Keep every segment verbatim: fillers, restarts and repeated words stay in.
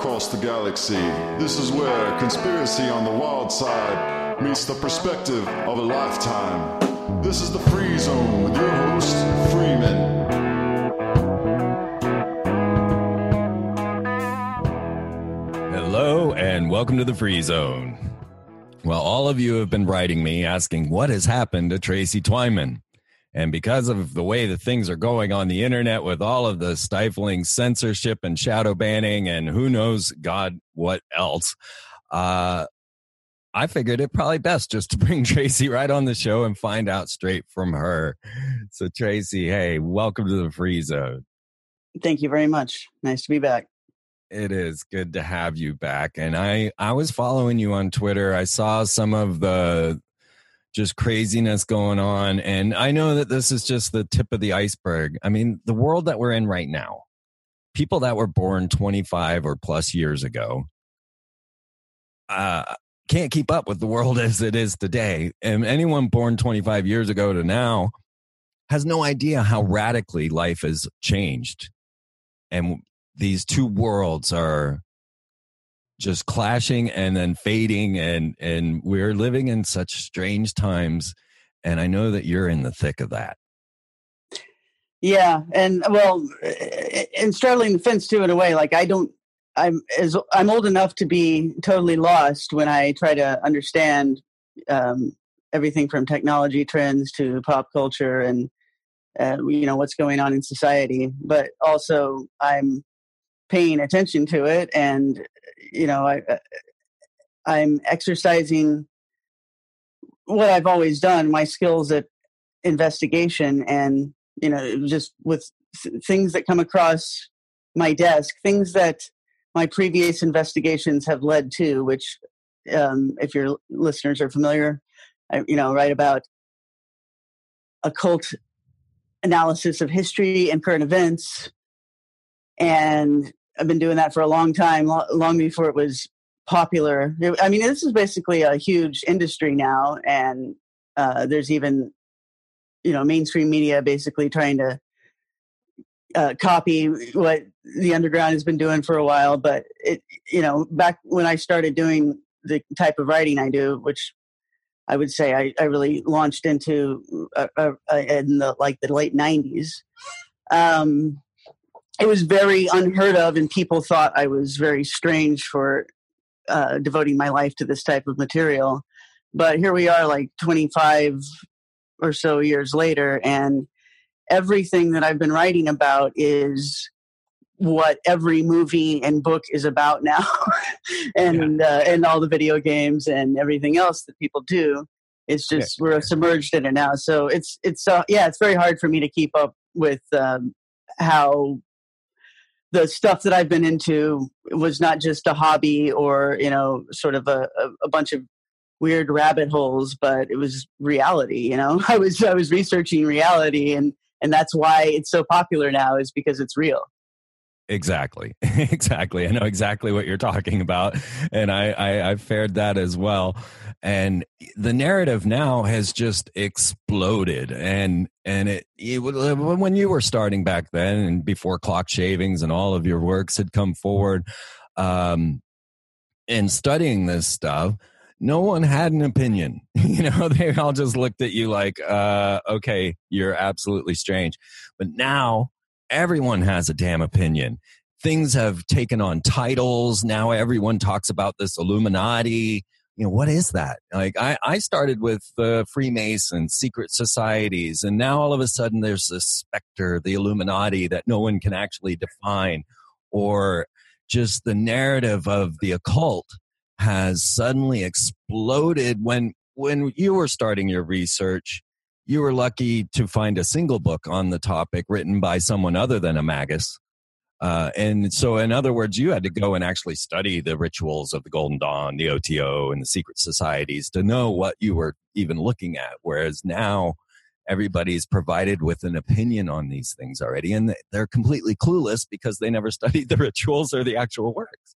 across the galaxy. This is where conspiracy on the wild side meets the perspective of a lifetime. This is the Free Zone with your host, Freeman. Hello and welcome to the Free Zone. Well, all of you have been writing me asking what has happened to Tracy Twyman. And because of the way that things are going on the internet with all of the stifling censorship and shadow banning and who knows God what else, uh, I figured it probably best just to bring Tracy right on the show and find out straight from her. So Tracy, hey, welcome to the Free Zone. Thank you very much. Nice to be back. It is good to have you back. And I, I was following you on Twitter. I saw some of the just craziness going on. And I know that this is just the tip of the iceberg. I mean, the world that we're in right now, people that were born twenty-five or plus years ago, uh, can't keep up with the world as it is today. And anyone born twenty-five years ago to now has no idea how radically life has changed. And these two worlds are just clashing and then fading, and, and we're living in such strange times. And I know that you're in the thick of that. Yeah. And well, and straddling the fence too, in a way, like I don't, I'm as I'm old enough to be totally lost when I try to understand um, everything from technology trends to pop culture and, uh, you know, what's going on in society. But also I'm paying attention to it, and you know, I, I'm exercising what I've always done, my skills at investigation, and you know, just with things that come across my desk, things that my previous investigations have led to. Which, um, if your listeners are familiar, I, you know, write about occult analysis of history and current events. And I've been doing that for a long time, long before it was popular. I mean, this is basically a huge industry now. And uh, there's even, you know, mainstream media basically trying to uh, copy what the underground has been doing for a while. But, it, you know, back when I started doing the type of writing I do, which I would say I, I really launched into uh, uh, in the, like the late nineties, um, it was very unheard of, and people thought I was very strange for uh, devoting my life to this type of material. But here we are, like twenty-five or so years later, and everything that I've been writing about is what every movie and book is about now, and yeah. uh, and all the video games and everything else that people do. It's just yeah. we're submerged in it now. So it's it's uh, yeah, it's very hard for me to keep up with um, how the stuff that I've been into was not just a hobby or, you know, sort of a, a bunch of weird rabbit holes, but it was reality. You know, I was, I was researching reality, and, and that's why it's so popular now, is because it's real. Exactly. Exactly. I know exactly what you're talking about. And I, I, I've fared that as well. And the narrative now has just exploded. And, and it, it, when you were starting back then and before Clock Shavings and all of your works had come forward, um, and studying this stuff, no one had an opinion. You know, they all just looked at you like, uh, okay, you're absolutely strange. But now, everyone has a damn opinion. Things have taken on titles. Now everyone talks about this Illuminati. You know, what is that? Like, I, I started with the uh, Freemasons, secret societies, and now all of a sudden there's this specter, the Illuminati, that no one can actually define. Or just the narrative of the occult has suddenly exploded. When, when you were starting your research, you were lucky to find a single book on the topic written by someone other than a magus. Uh, and so, in other words, you had to go and actually study the rituals of the Golden Dawn, the O T O, and the secret societies to know what you were even looking at. Whereas now, everybody's provided with an opinion on these things already, and they're completely clueless because they never studied the rituals or the actual works.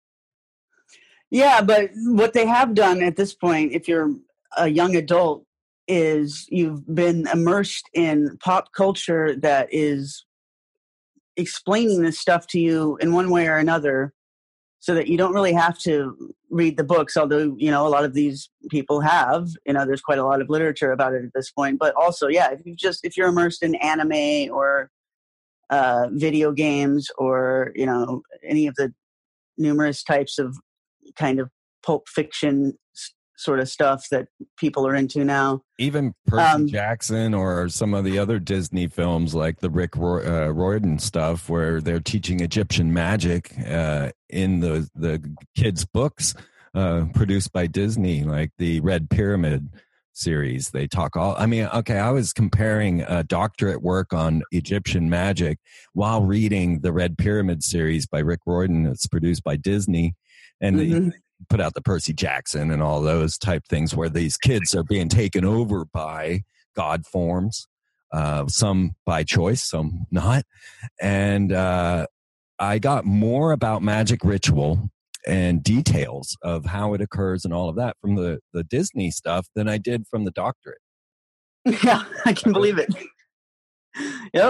Yeah, but what they have done at this point, if you're a young adult, is you've been immersed in pop culture that is explaining this stuff to you in one way or another so that you don't really have to read the books, although, you know, a lot of these people have, you know, there's quite a lot of literature about it at this point. But also, yeah, if you just, if you're immersed in anime or uh, video games or, you know, any of the numerous types of kind of pulp fiction sort of stuff that people are into now. Even Percy um, Jackson or some of the other Disney films like the Rick Roy, uh, Riordan stuff where they're teaching Egyptian magic uh, in the, the kids' books uh, produced by Disney, like the Red Pyramid series. They talk all, I mean, okay, I was comparing a doctorate work on Egyptian magic while reading the Red Pyramid series by Rick Riordan that's produced by Disney. And mm-hmm. they put out the Percy Jackson and all those type things where these kids are being taken over by God forms, uh, some by choice, some not. And uh, I got more about magic ritual and details of how it occurs and all of that from the, the Disney stuff than I did from the doctorate. Yeah, I can believe it. Yep.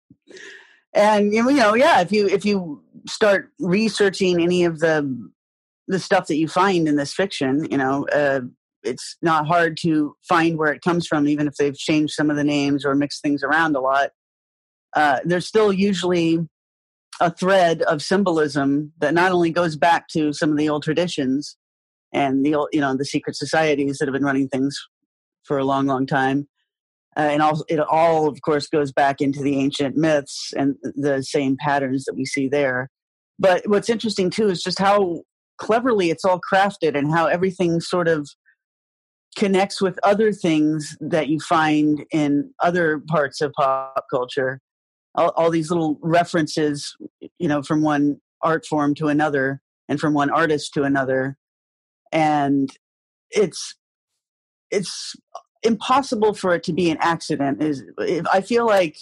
And, you know, yeah, if you, if you start researching any of the, the stuff that you find in this fiction, you know, uh, it's not hard to find where it comes from, even if they've changed some of the names or mixed things around a lot. Uh, there's still usually a thread of symbolism that not only goes back to some of the old traditions and the old, you know, the secret societies that have been running things for a long, long time. Uh, and all, it all, of course, goes back into the ancient myths and the same patterns that we see there. But what's interesting, too, is just how cleverly it's all crafted and how everything sort of connects with other things that you find in other parts of pop culture. All, all these little references, you know, from one art form to another and from one artist to another. And it's, it's impossible for it to be an accident. Is I feel like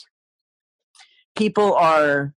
people are,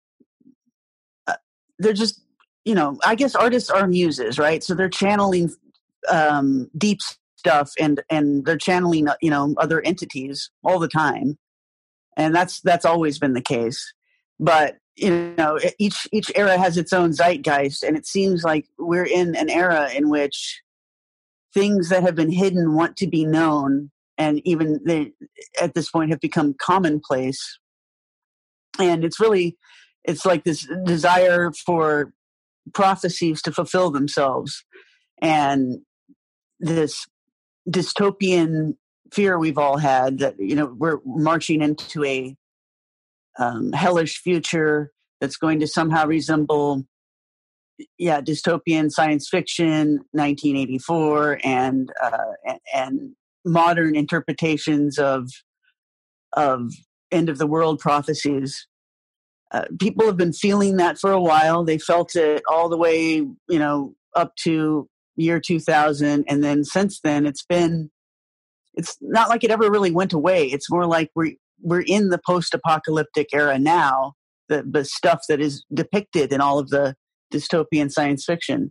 uh, they're just, you know, I guess artists are muses, right? So they're channeling um, deep stuff and, and they're channeling, you know, other entities all the time. And that's, that's always been the case. But, you know, each, each era has its own zeitgeist. And it seems like we're in an era in which things that have been hidden want to be known. And even they, at this point, have become commonplace. And it's really, it's like this desire for prophecies to fulfill themselves. And this dystopian fear we've all had that, you know, we're marching into a um, hellish future that's going to somehow resemble, yeah, dystopian science fiction, nineteen eighty-four, and uh, and, and modern interpretations of of end of the world prophecies. Uh, people have been feeling that for a while. They felt it all the way, you know, up to year two thousand, and then since then, it's been. It's not like it ever really went away. It's more like we're we're in the post-apocalyptic era now. The the stuff that is depicted in all of the dystopian science fiction,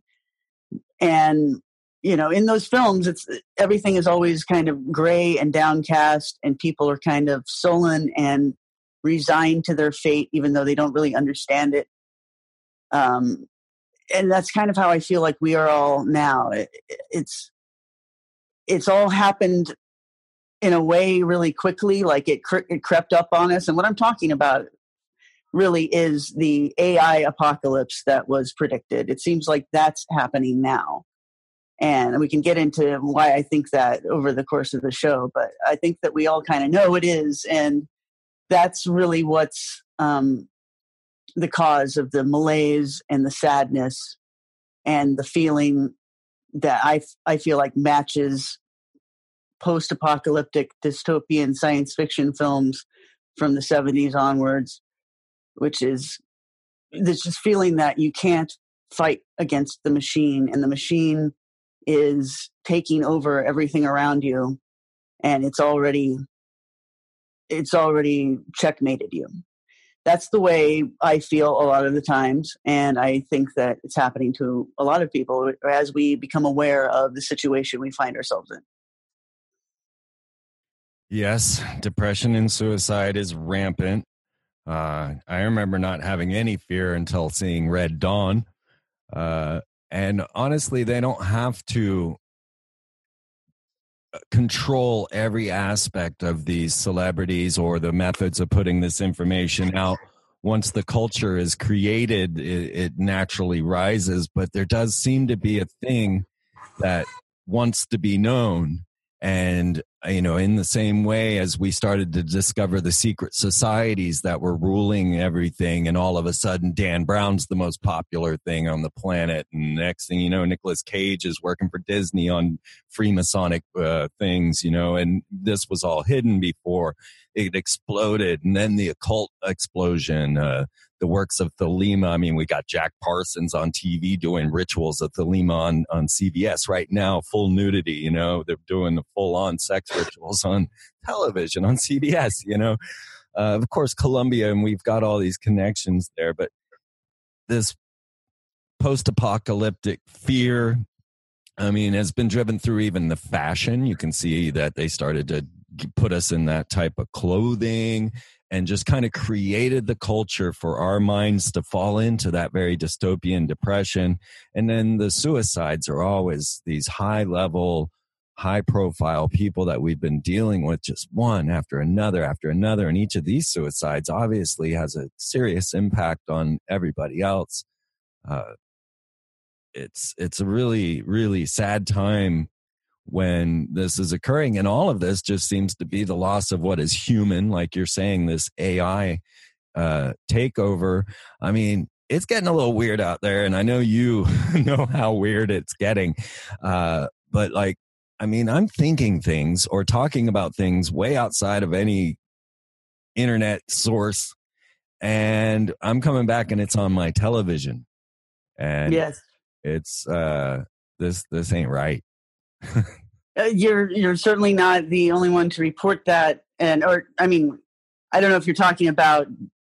and you know, in those films, it's everything is always kind of gray and downcast, and people are kind of sullen and resigned to their fate, even though they don't really understand it. Um, and that's kind of how I feel like we are all now. It, it's it's all happened in a way really quickly, like it, cre- it crept up on us. And what I'm talking about really is the A I apocalypse that was predicted. It seems like that's happening now. And we can get into why I think that over the course of the show, but I think that we all kind of know it is. And that's really what's um, the cause of the malaise and the sadness and the feeling that I, I feel like matches post-apocalyptic dystopian science fiction films from the seventies onwards, which is this just feeling that you can't fight against the machine, and the machine is taking over everything around you, and it's already it's already checkmated you. That's the way I feel a lot of the times, and I think that it's happening to a lot of people as we become aware of the situation we find ourselves in. Yes, depression and suicide is rampant. Uh, I remember not having any fear until seeing Red Dawn. Uh, and honestly, they don't have to control every aspect of these celebrities or the methods of putting this information out. Once the culture is created, it, it naturally rises, but there does seem to be a thing that wants to be known. And, you know, in the same way as we started to discover the secret societies that were ruling everything, and all of a sudden Dan Brown's the most popular thing on the planet, and next thing you know, Nicolas Cage is working for Disney on Freemasonic uh, things, you know, and this was all hidden before it exploded. And then the occult explosion, uh, the works of Thelema. I mean, we got Jack Parsons on T V doing rituals of Thelema on, on C B S right now, full nudity, you know, they're doing the full on sex rituals on television on C B S, you know, uh, of course, Colombia, and we've got all these connections there, but this post-apocalyptic fear, I mean, has been driven through even the fashion. You can see that they started to put us in that type of clothing and just kind of created the culture for our minds to fall into that very dystopian depression. And then the suicides are always these high level, high profile people that we've been dealing with, just one after another after another. And each of these suicides obviously has a serious impact on everybody else. Uh, it's, it's a really, really sad time when this is occurring, and all of this just seems to be the loss of what is human, like you're saying, this A I uh, takeover. I mean, it's getting a little weird out there, and I know you know how weird it's getting. Uh, but like, I mean, I'm thinking things or talking about things way outside of any internet source, and I'm coming back and it's on my television, and yes, it's uh, this this ain't right. uh, you're you're certainly not the only one to report that, and or I mean, I don't know if you're talking about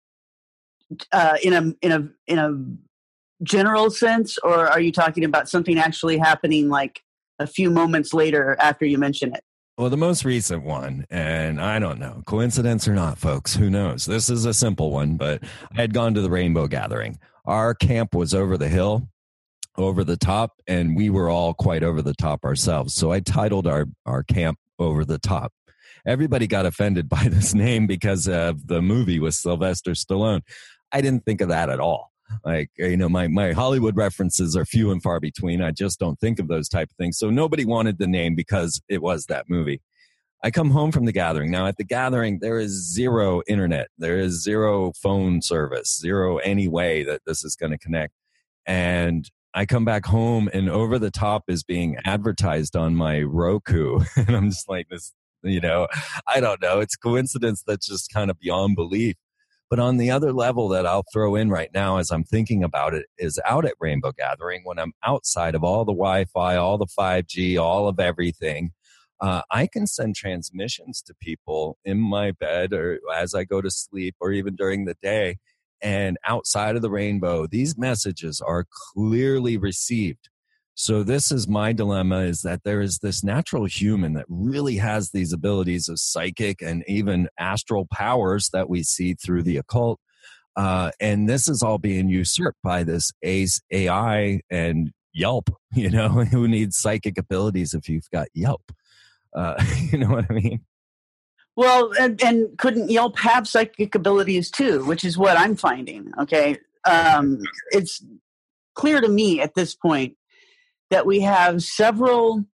uh, in a in a in a general sense, or are you talking about something actually happening like a few moments later after you mention it? Well, the most recent one, and I don't know, coincidence or not, folks, who knows? This is a simple one, but I had gone to the Rainbow Gathering. Our camp was over the hill, over the top, and we were all quite over the top ourselves. So I titled our, our camp Over the Top. Everybody got offended by this name because of the movie with Sylvester Stallone. I didn't think of that at all. Like, you know, my, my Hollywood references are few and far between. I just don't think of those type of things. So nobody wanted the name because it was that movie. I come home from the gathering. Now, at the gathering, there is zero internet. There is zero phone service, zero any way that this is going to connect. And I come back home and Over the Top is being advertised on my Roku. And I'm just like, this, you know, I don't know. It's coincidence that's just kind of beyond belief. But on the other level that I'll throw in right now as I'm thinking about it is out at Rainbow Gathering, when I'm outside of all the Wi-Fi, all the five G, all of everything, uh, I can send transmissions to people in my bed or as I go to sleep or even during the day. And outside of the rainbow, these messages are clearly received. So this is my dilemma, is that there is this natural human that really has these abilities of psychic and even astral powers that we see through the occult. Uh, and this is all being usurped by this A I and Yelp, you know, who needs psychic abilities if you've got Yelp? Uh, you know what I mean? Well, and, and couldn't Yelp have psychic abilities too, which is what I'm finding, okay? Um, it's clear to me at this point that we have several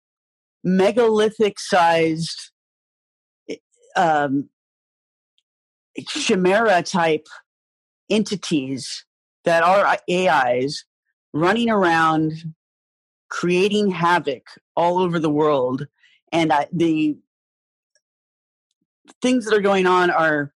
megalithic-sized um, chimera-type entities that are A Is running around creating havoc all over the world. And uh, the things that are going on are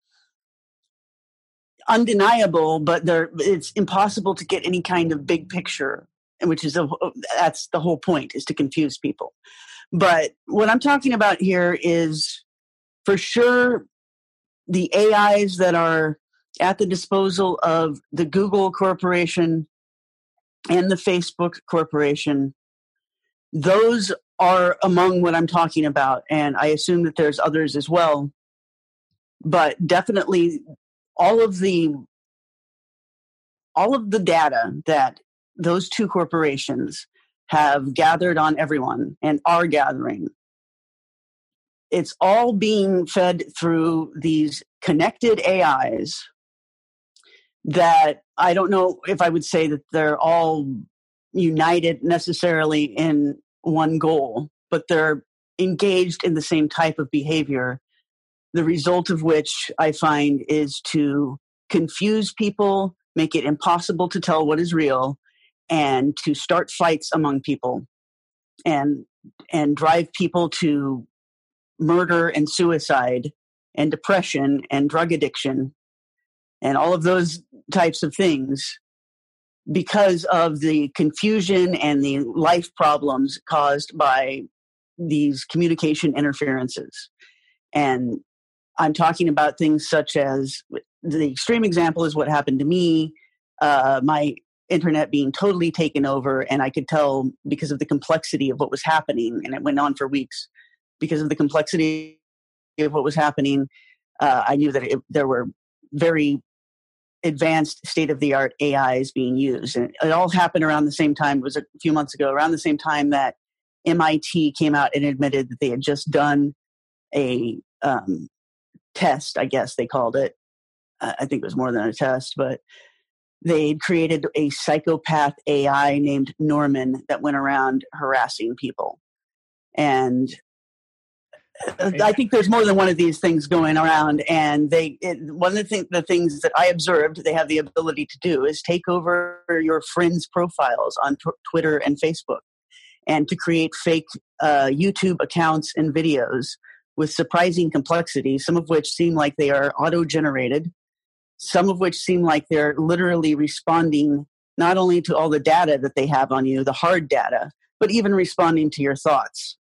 undeniable, but they're, it's impossible to get any kind of big picture, which is a, that's the whole point, is to confuse people. But what I'm talking about here is for sure the A Is that are at the disposal of the Google Corporation and the Facebook Corporation. Those are among what I'm talking about, and I assume that there's others as well. But definitely all of the all of the data that those two corporations have gathered on everyone and are gathering, it's all being fed through these connected A Is that I don't know if I would say that they're all united necessarily in one goal, but they're engaged in the same type of behavior, the result of which I find is to confuse people, make it impossible to tell what is real, and to start fights among people and and drive people to murder and suicide and depression and drug addiction and all of those types of things because of the confusion and the life problems caused by these communication interferences. And I'm talking about things such as, the extreme example is what happened to me, uh, my internet being totally taken over, and I could tell because of the complexity of what was happening, and it went on for weeks. Because of the complexity of what was happening, uh, I knew that it, there were very advanced state-of-the-art A Is being used. And it all happened around the same time. It was a few months ago, around the same time that M I T came out and admitted that they had just done a um, test, I guess they called it. Uh, I think it was more than a test, but they created a psychopath A I named Norman that went around harassing people. And I think there's more than one of these things going around, and they it, one of the, th- the things that I observed they have the ability to do is take over your friends' profiles on t- Twitter and Facebook, and to create fake uh, YouTube accounts and videos with surprising complexity, some of which seem like they are auto-generated, some of which seem like they're literally responding not only to all the data that they have on you, the hard data, but even responding to your thoughts.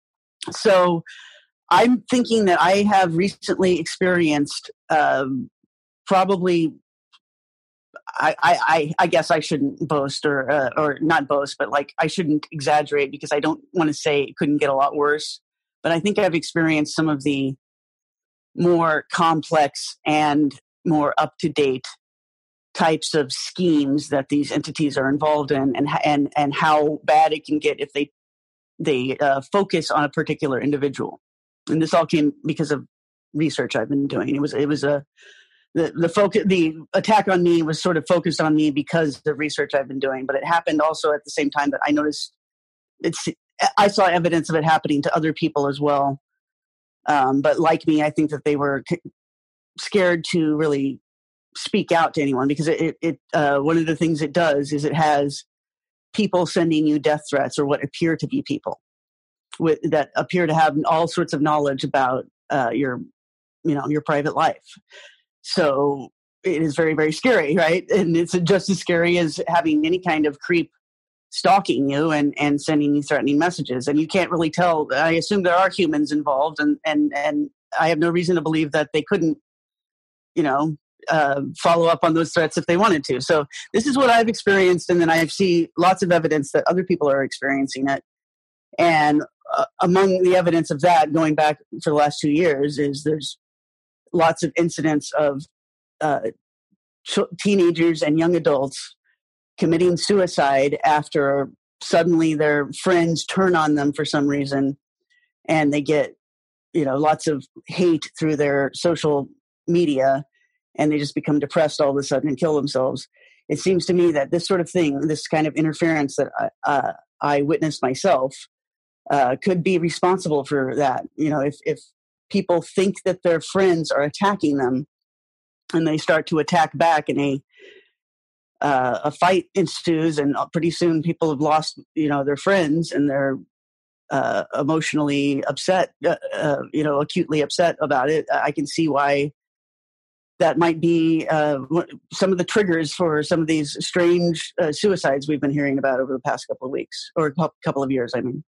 So I'm thinking that I have recently experienced um, probably, I, I, I guess I shouldn't boast or uh, or not boast, but like I shouldn't exaggerate because I don't want to say it couldn't get a lot worse. But I think I've experienced some of the more complex and more up-to-date types of schemes that these entities are involved in, and and and how bad it can get if they they uh, focus on a particular individual. And this all came because of research I've been doing. It was it was a the the focus the attack on me was sort of focused on me because of research I've been doing, but it happened also at the same time that I noticed it's I saw evidence of it happening to other people as well. Um, but like me, I think that they were scared to really speak out to anyone because it, it, it uh, one of the things it does is it has people sending you death threats, or what appear to be people with that appear to have all sorts of knowledge about uh, your, you know, your private life. So it is very, very scary, right? And it's just as scary as having any kind of creep stalking you and, and sending you threatening messages. And you can't really tell. I assume there are humans involved, and, and, and I have no reason to believe that they couldn't, you know, uh, follow up on those threats if they wanted to. So this is what I've experienced. And then I see lots of evidence that other people are experiencing it. And uh, among the evidence of that, going back for the last two years, is there's lots of incidents of uh, ch- teenagers and young adults committing suicide after suddenly their friends turn on them for some reason, and they get, you know, lots of hate through their social media, and they just become depressed all of a sudden and kill themselves. It seems to me that this sort of thing, this kind of interference that I, uh, I witnessed myself, uh, could be responsible for that. You know, if, if people think that their friends are attacking them and they start to attack back, and a uh, a fight ensues, and pretty soon people have lost, you know, their friends, and they're uh, emotionally upset, uh, uh, you know, acutely upset about it. I can see why that might be uh, some of the triggers for some of these strange uh, suicides we've been hearing about over the past couple of weeks, or a couple of years, I mean.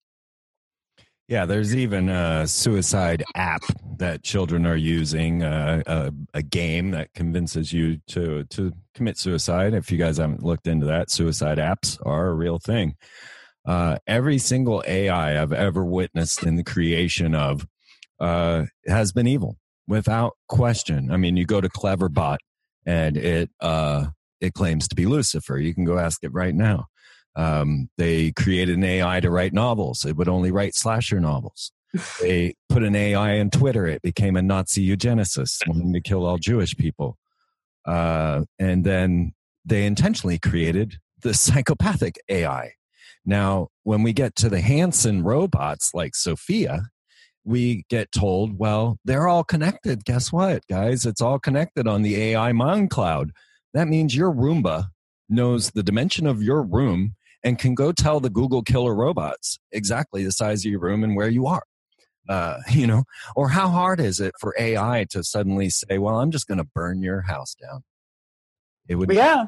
Yeah, there's even a suicide app that children are using, uh, a, a game that convinces you to, to commit suicide. If you guys haven't looked into that, suicide apps are a real thing. Uh, every single A I I've ever witnessed in the creation of uh, has been evil, without question. I mean, you go to Cleverbot, and it uh, it claims to be Lucifer. You can go ask it right now. Um, they created an A I to write novels. It would only write slasher novels. They put an A I on Twitter. It became a Nazi eugenicist, wanting to kill all Jewish people. Uh, and then they intentionally created the psychopathic A I. Now, when we get to the Hanson robots like Sophia, we get told, well, they're all connected. Guess what, guys? It's all connected on the A I mind cloud. That means your Roomba knows the dimension of your room and can go tell the Google killer robots exactly the size of your room and where you are. Uh, you know, or how hard is it for A I to suddenly say, well, I'm just going to burn your house down? It would yeah. be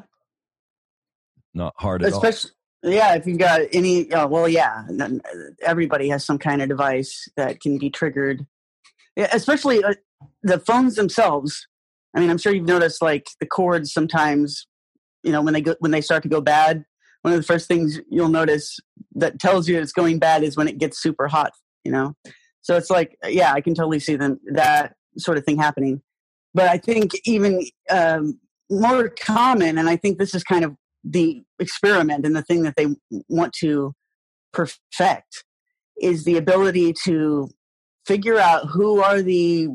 not hard at Especially, all. Yeah, if you've got any, uh, well, yeah, everybody has some kind of device that can be triggered. Yeah, especially uh, the phones themselves. I mean, I'm sure you've noticed like the cords sometimes, you know, when they go, when they start to go bad, one of the first things you'll notice that tells you it's going bad is when it gets super hot, you know? So it's like, yeah, I can totally see them, that sort of thing happening. But I think even um, more common, and I think this is kind of the experiment and the thing that they want to perfect, is the ability to figure out who are the,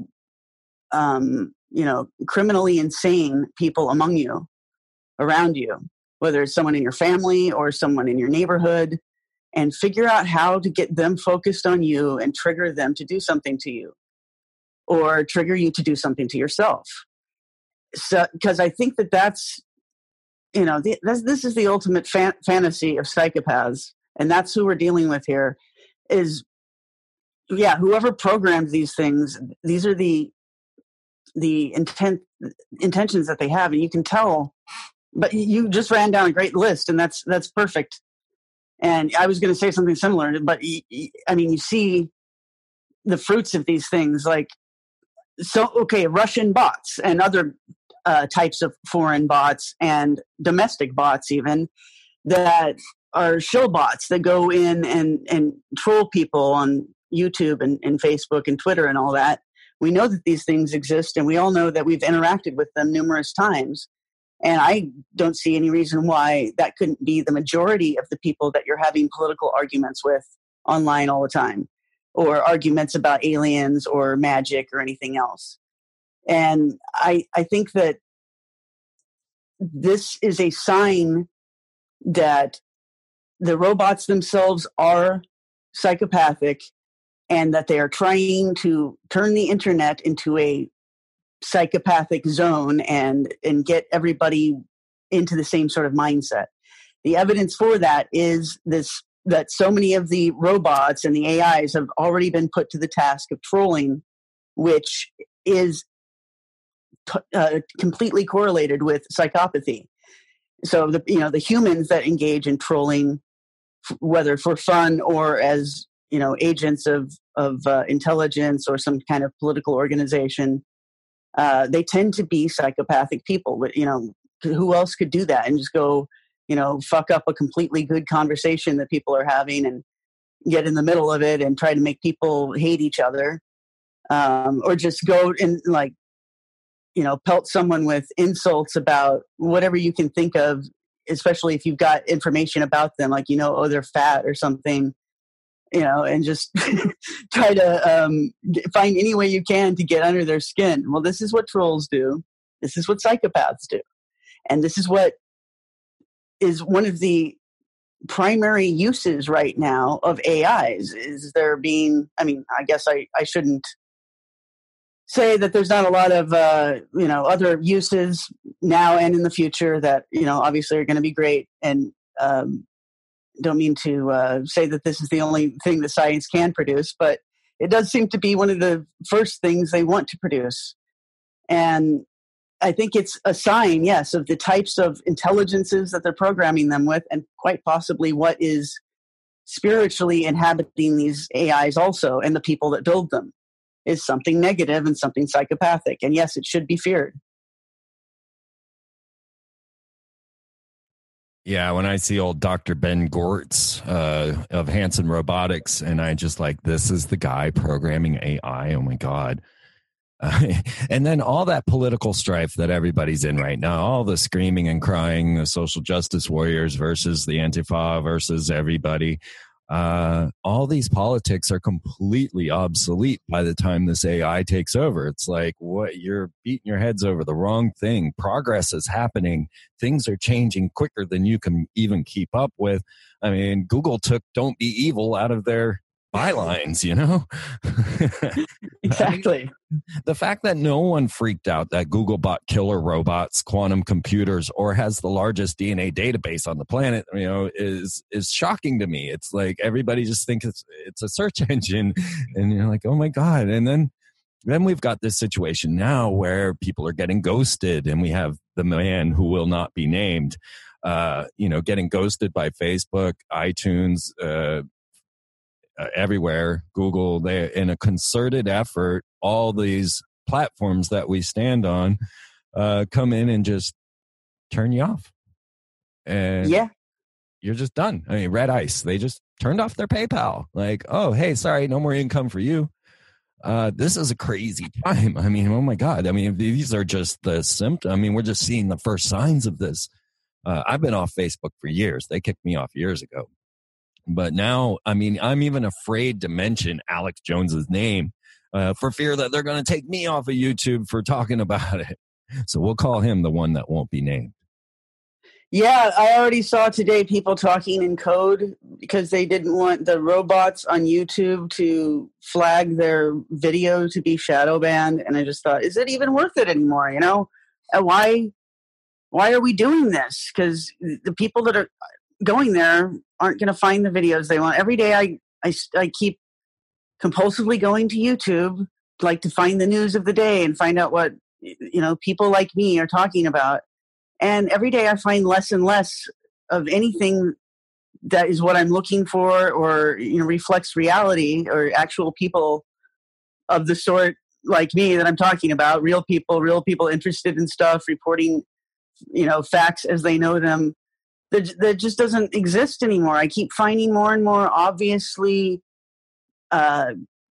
um, you know, criminally insane people among you, around you, whether it's someone in your family or someone in your neighborhood, and figure out how to get them focused on you and trigger them to do something to you, or trigger you to do something to yourself. So, because I think that that's, you know, the, this, this is the ultimate fan, fantasy of psychopaths, and that's who we're dealing with here. Is, yeah, whoever programs these things, these are the the intent intentions that they have, and you can tell. But you just ran down a great list, and that's that's perfect. And I was going to say something similar, but I mean, you see the fruits of these things, like, so, okay, Russian bots and other uh, types of foreign bots and domestic bots even, that are shill bots that go in and, and troll people on YouTube and, and Facebook and Twitter and all that. We know that these things exist, and we all know that we've interacted with them numerous times. And I don't see any reason why that couldn't be the majority of the people that you're having political arguments with online all the time, or arguments about aliens or magic or anything else. And I, I think that this is a sign that the robots themselves are psychopathic, and that they are trying to turn the internet into a psychopathic zone and and get everybody into the same sort of mindset. The evidence for that is this, that so many of the robots and the A Is have already been put to the task of trolling, which is t- uh, completely correlated with psychopathy. So the you know the humans that engage in trolling, f- whether for fun or as you know agents of of uh, intelligence or some kind of political organization, Uh, they tend to be psychopathic people. You know, who else could do that and just go, you know, fuck up a completely good conversation that people are having and get in the middle of it and try to make people hate each other, um, or just go and like, you know, pelt someone with insults about whatever you can think of, especially if you've got information about them, like, you know, oh, they're fat or something. You know, and just try to um, find any way you can to get under their skin. Well, this is what trolls do. This is what psychopaths do. And this is what is one of the primary uses right now of A Is, is there being, I mean, I guess I, I shouldn't say that there's not a lot of, uh, you know, other uses now and in the future that, you know, obviously are going to be great. And, um, don't mean to uh, say that this is the only thing that science can produce, but it does seem to be one of the first things they want to produce. And I think it's a sign, yes, of the types of intelligences that they're programming them with, and quite possibly what is spiritually inhabiting these A Is also, and the people that build them, is something negative and something psychopathic. And yes, it should be feared. Yeah, when I see old Doctor Ben Gortz uh, of Hanson Robotics, and I just like, this is the guy programming A I. Oh my God. Uh, and then all that political strife that everybody's in right now, all the screaming and crying, the social justice warriors versus the Antifa versus everybody. Uh, all these politics are completely obsolete by the time this A I takes over. It's like, what, you're beating your heads over the wrong thing. Progress is happening. Things are changing quicker than you can even keep up with. I mean, Google took "Don't be evil" out of their bylines, you know? Exactly. The fact that no one freaked out that Google bought killer robots, quantum computers, or has the largest D N A database on the planet, you know, is is shocking to me. It's like everybody just thinks it's it's a search engine, and you're like, oh my God. And then then we've got this situation now where people are getting ghosted, and we have the man who will not be named, uh, you know, getting ghosted by Facebook, iTunes, uh, Uh, everywhere, Google. They, in a concerted effort, all these platforms that we stand on uh, come in and just turn you off, and yeah, you're just done. I mean, Red Ice, they just turned off their PayPal. Like, oh, hey, sorry, no more income for you. Uh, this is a crazy time. I mean, oh my God. I mean, these are just the symptoms. I mean, we're just seeing the first signs of this. Uh, I've been off Facebook for years. They kicked me off years ago. But now, I mean, I'm even afraid to mention Alex Jones's name uh, for fear that they're going to take me off of YouTube for talking about it. So we'll call him the one that won't be named. Yeah, I already saw today people talking in code because they didn't want the robots on YouTube to flag their video to be shadow banned. And I just thought, is it even worth it anymore? You know, uh, why, why are we doing this? Because the people that are going there aren't going to find the videos they want. Every day I, I, I keep compulsively going to YouTube, like to find the news of the day and find out what, you know, people like me are talking about. And every day I find less and less of anything that is what I'm looking for, or, you know, reflects reality or actual people of the sort like me that I'm talking about, real people, real people interested in stuff, reporting, you know, facts as they know them. That, that just doesn't exist anymore. I keep finding more and more obviously uh,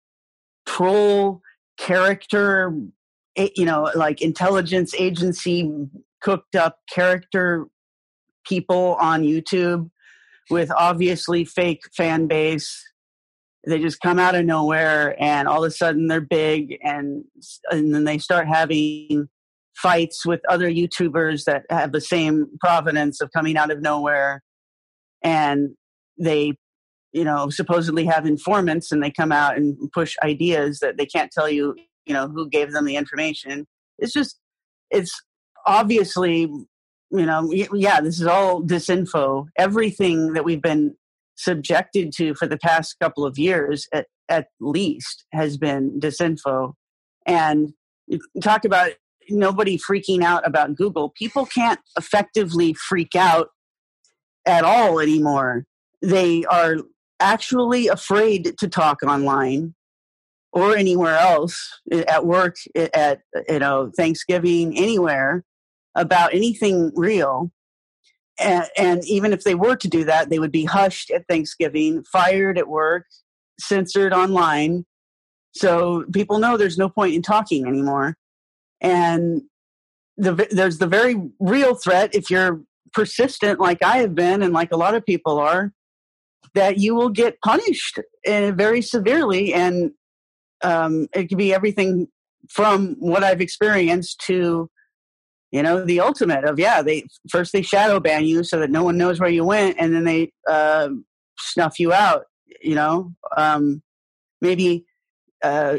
troll character, you know, like intelligence agency cooked up character people on YouTube with obviously fake fan base. They just come out of nowhere, and all of a sudden they're big, and and then they start having fights with other YouTubers that have the same provenance of coming out of nowhere. And they, you know, supposedly have informants, and they come out and push ideas that they can't tell you, you know, who gave them the information. It's just, it's obviously, you know, yeah, this is all disinfo. Everything that we've been subjected to for the past couple of years, at, at least, has been disinfo. And you talk about nobody freaking out about Google. People can't effectively freak out at all anymore. They are actually afraid to talk online or anywhere else, at work, at, you know, Thanksgiving, anywhere, about anything real. And, and even if they were to do that, they would be hushed at Thanksgiving, fired at work, censored online. So people know there's no point in talking anymore. And the, there's the very real threat, if you're persistent like I have been and like a lot of people are, that you will get punished uh, very severely. And um, it could be everything from what I've experienced to, you know, the ultimate of, yeah, they first they shadow ban you so that no one knows where you went, and then they uh, snuff you out, you know, um, maybe uh,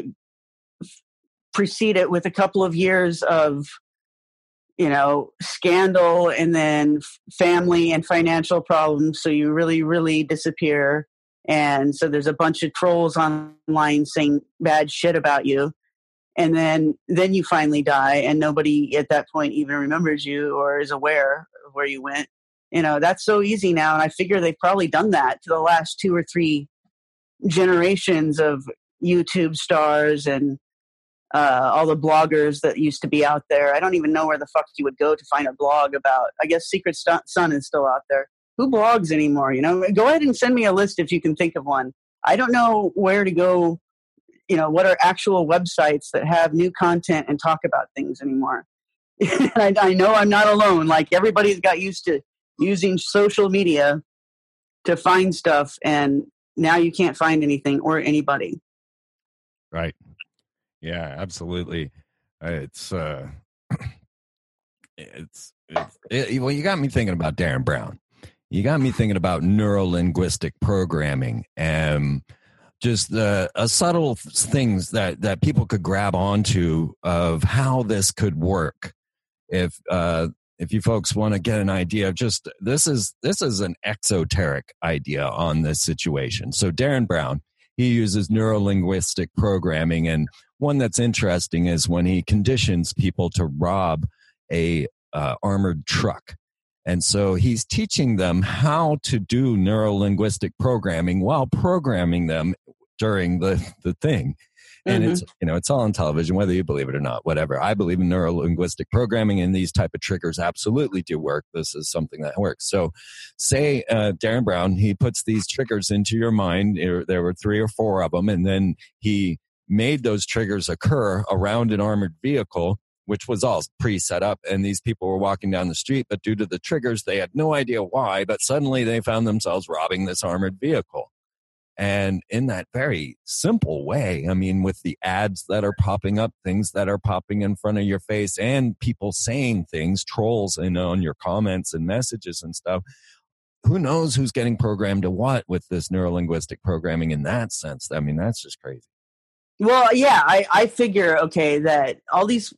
precede it with a couple of years of, you know, scandal, and then family and financial problems. So you really, really disappear. And so there's a bunch of trolls online saying bad shit about you. And then, then you finally die, and nobody at that point even remembers you or is aware of where you went. You know, that's so easy now. And I figure they've probably done that to the last two or three generations of YouTube stars and uh, all the bloggers that used to be out there. I don't even know where the fuck you would go to find a blog about. I guess Secret Sun is still out there. Who blogs anymore? You know, go ahead and send me a list if you can think of one. I don't know where to go you know, what are actual websites that have new content and talk about things anymore. And I, I know I'm not alone. Like, everybody's got used to using social media to find stuff, and now you can't find anything or anybody. Right. Yeah, absolutely. Uh, It's, uh, it's, it's it, well, you got me thinking about Darren Brown. You got me thinking about neuro-linguistic programming and just the uh, subtle things that, that people could grab onto of how this could work. If uh, if you folks want to get an idea of just this is this is an exoteric idea on this situation. So Darren Brown, he uses neuro-linguistic programming, and one that's interesting is when he conditions people to rob a uh, armored truck. And so he's teaching them how to do neuro-linguistic programming while programming them during the, the thing. And mm-hmm. it's, you know, it's all on television, whether you believe it or not, whatever. I believe in neuro-linguistic programming, and these type of triggers absolutely do work. This is something that works. So say uh, Darren Brown, he puts these triggers into your mind. There were three or four of them. And then he made those triggers occur around an armored vehicle, which was all pre-set up, and these people were walking down the street, but due to the triggers, they had no idea why, but suddenly they found themselves robbing this armored vehicle. And in that very simple way, I mean, with the ads that are popping up, things that are popping in front of your face, and people saying things, trolls, you know, on your comments and messages and stuff, who knows who's getting programmed to what with this neuro-linguistic programming in that sense? I mean, that's just crazy. Well, yeah, I, I figure, okay, that all these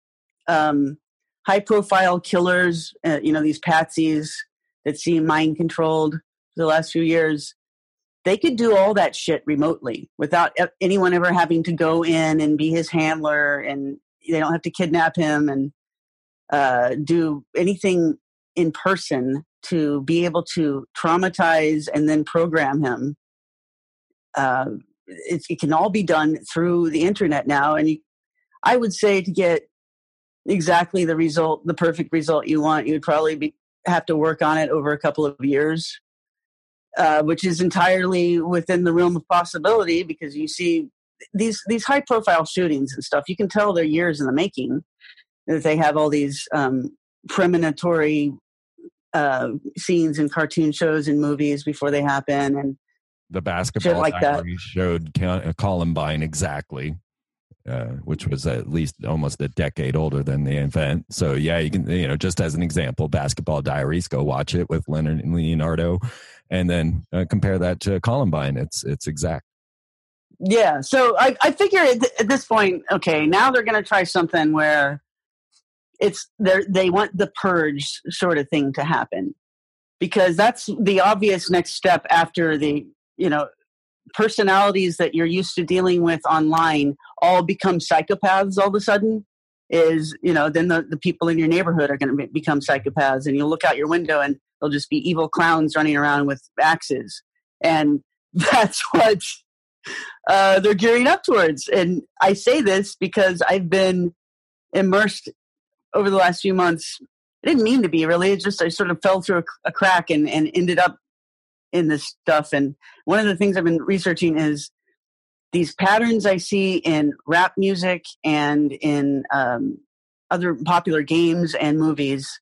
um, high-profile killers, uh, you know, these patsies that seem mind-controlled for the last few years, they could do all that shit remotely without anyone ever having to go in and be his handler, and they don't have to kidnap him and uh, do anything in person to be able to traumatize and then program him. Uh, it, it can all be done through the internet now. And you, I would say to get exactly the result, the perfect result you want, you would probably be, have to work on it over a couple of years. Uh, which is entirely within the realm of possibility, because you see these these high profile shootings and stuff, you can tell they're years in the making, that they have all these um, premonitory uh, scenes in cartoon shows and movies before they happen. And the Basketball like Diaries showed Columbine exactly, uh, which was at least almost a decade older than the event. So yeah, you can, you know, just as an example, Basketball Diaries, go watch it with Leonard and Leonardo. And then uh, compare that to Columbine. It's it's exact. Yeah. So I, I figure at, th- at this point, okay, now they're going to try something where it's they they want the purge sort of thing to happen, because that's the obvious next step after the, you know, personalities that you're used to dealing with online all become psychopaths all of a sudden. Is, you know, then the, the people in your neighborhood are going to become psychopaths, and you'll look out your window and they'll just be evil clowns running around with axes. And that's what uh, they're gearing up towards. And I say this because I've been immersed over the last few months. I didn't mean to be, really. It's just I sort of fell through a, a crack and, and ended up in this stuff. And one of the things I've been researching is these patterns I see in rap music and in um, other popular games and movies.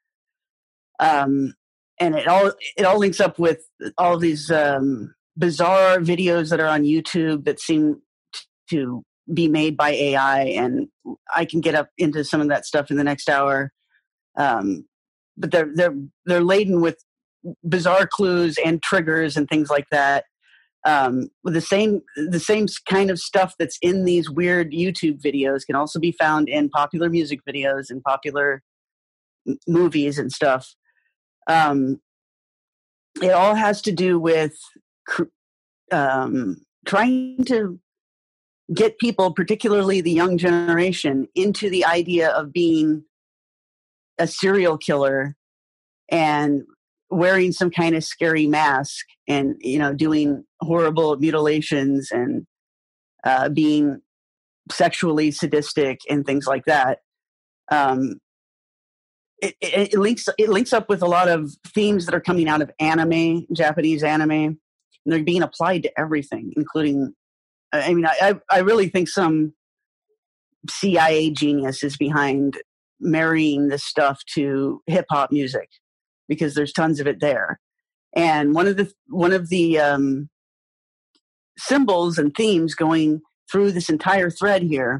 Um, and it all it all links up with all these um, bizarre videos that are on YouTube that seem t- to be made by A I. And I can get up into some of that stuff in the next hour. Um, but they're they're they're laden with bizarre clues and triggers and things like that. Um, with the same the same kind of stuff that's in these weird YouTube videos can also be found in popular music videos and popular m- movies and stuff. Um, it all has to do with cr- um, trying to get people, particularly the young generation, into the idea of being a serial killer and wearing some kind of scary mask and, you know, doing horrible mutilations and uh, being sexually sadistic and things like that. Um, it, it, it links it links up with a lot of themes that are coming out of anime, Japanese anime, and they're being applied to everything, including I mean, I, I really think some C I A genius is behind marrying this stuff to hip hop music, because there's tons of it there. And one of the one of the um, symbols and themes going through this entire thread here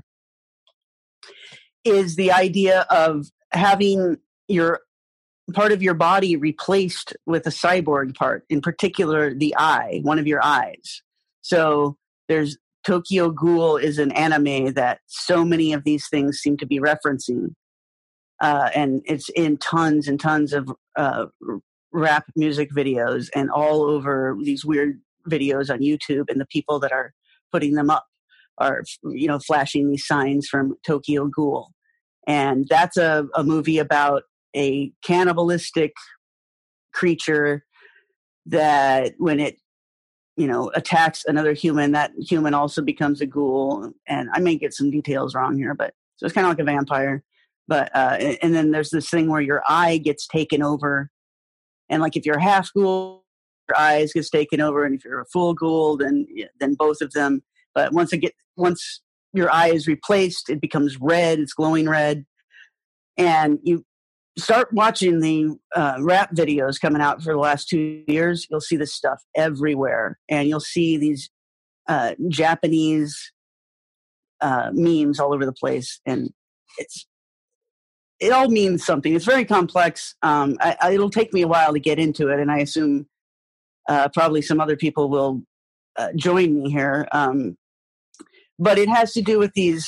is the idea of having your part of your body replaced with a cyborg part, in particular the eye, one of your eyes. So there's Tokyo Ghoul is an anime that so many of these things seem to be referencing. Uh, and it's in tons and tons of uh, rap music videos and all over these weird videos on YouTube. And the people that are putting them up are, you know, flashing these signs from Tokyo Ghoul. And that's a, a movie about a cannibalistic creature that when it, you know, attacks another human, that human also becomes a ghoul. And I may get some details wrong here, but so it's kind of like a vampire. But, uh, and then there's this thing where your eye gets taken over. And like if you're half ghoul, your eyes gets taken over. And if you're a full ghoul, then, then both of them. But once it get, once your eye is replaced, it becomes red. It's glowing red. And you start watching the uh, rap videos coming out for the last two years, you'll see this stuff everywhere. And you'll see these uh, Japanese uh, memes all over the place. And it's, it all means something. It's very complex. Um, I, I, it'll take me a while to get into it. And I assume uh, probably some other people will uh, join me here. Um, but it has to do with these,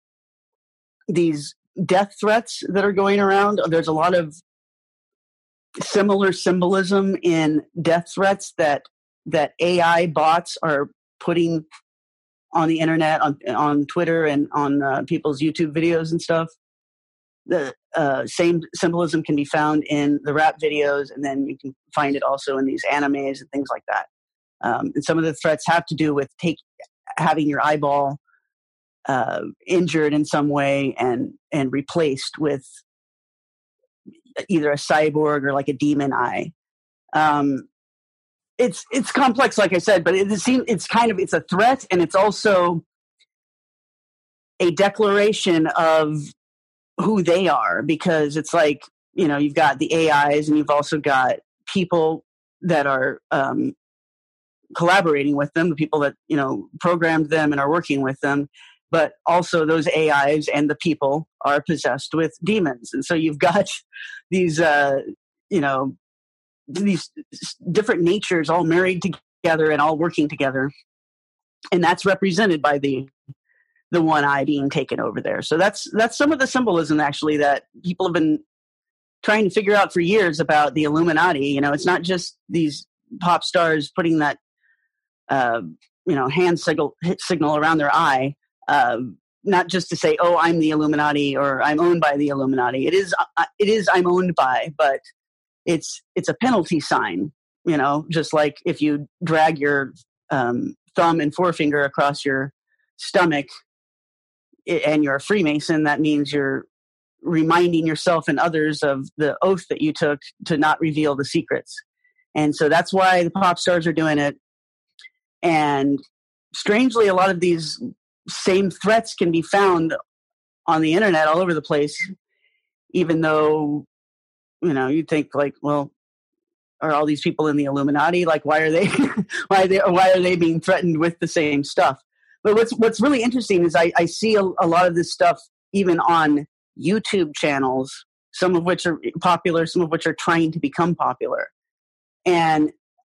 these death threats that are going around. There's a lot of similar symbolism in death threats that that A I bots are putting on the internet, on on Twitter, and on uh, people's YouTube videos and stuff. The uh, same symbolism can be found in the rap videos, and then you can find it also in these animes and things like that. Um, and some of the threats have to do with take having your eyeball Uh, injured in some way and and replaced with either a cyborg or like a demon eye. Um, it's it's complex, like I said, but it, it seems it's kind of it's a threat, and it's also a declaration of who they are, because it's like, you know, you've got the A Is and you've also got people that are um, collaborating with them, the people that, you know, programmed them and are working with them. But also those A Is and the people are possessed with demons. And so you've got these, uh, you know, these different natures all married together and all working together. And that's represented by the the one eye being taken over there. So that's that's some of the symbolism, actually, that people have been trying to figure out for years about the Illuminati. You know, it's not just these pop stars putting that, uh, you know, hand signal, signal around their eye. Uh, not just to say, oh, I'm the Illuminati or I'm owned by the Illuminati. It is, uh, it is, I'm owned by, but it's, it's a penalty sign, you know, just like if you drag your um, thumb and forefinger across your stomach and you're a Freemason, that means you're reminding yourself and others of the oath that you took to not reveal the secrets. And so that's why the pop stars are doing it. And strangely, a lot of these same threats can be found on the internet all over the place, even though, you know, you think like, well, are all these people in the Illuminati? Like, why are they, why are they, why are they being threatened with the same stuff? But what's, what's really interesting is I, I see a, a lot of this stuff even on YouTube channels, some of which are popular, some of which are trying to become popular. And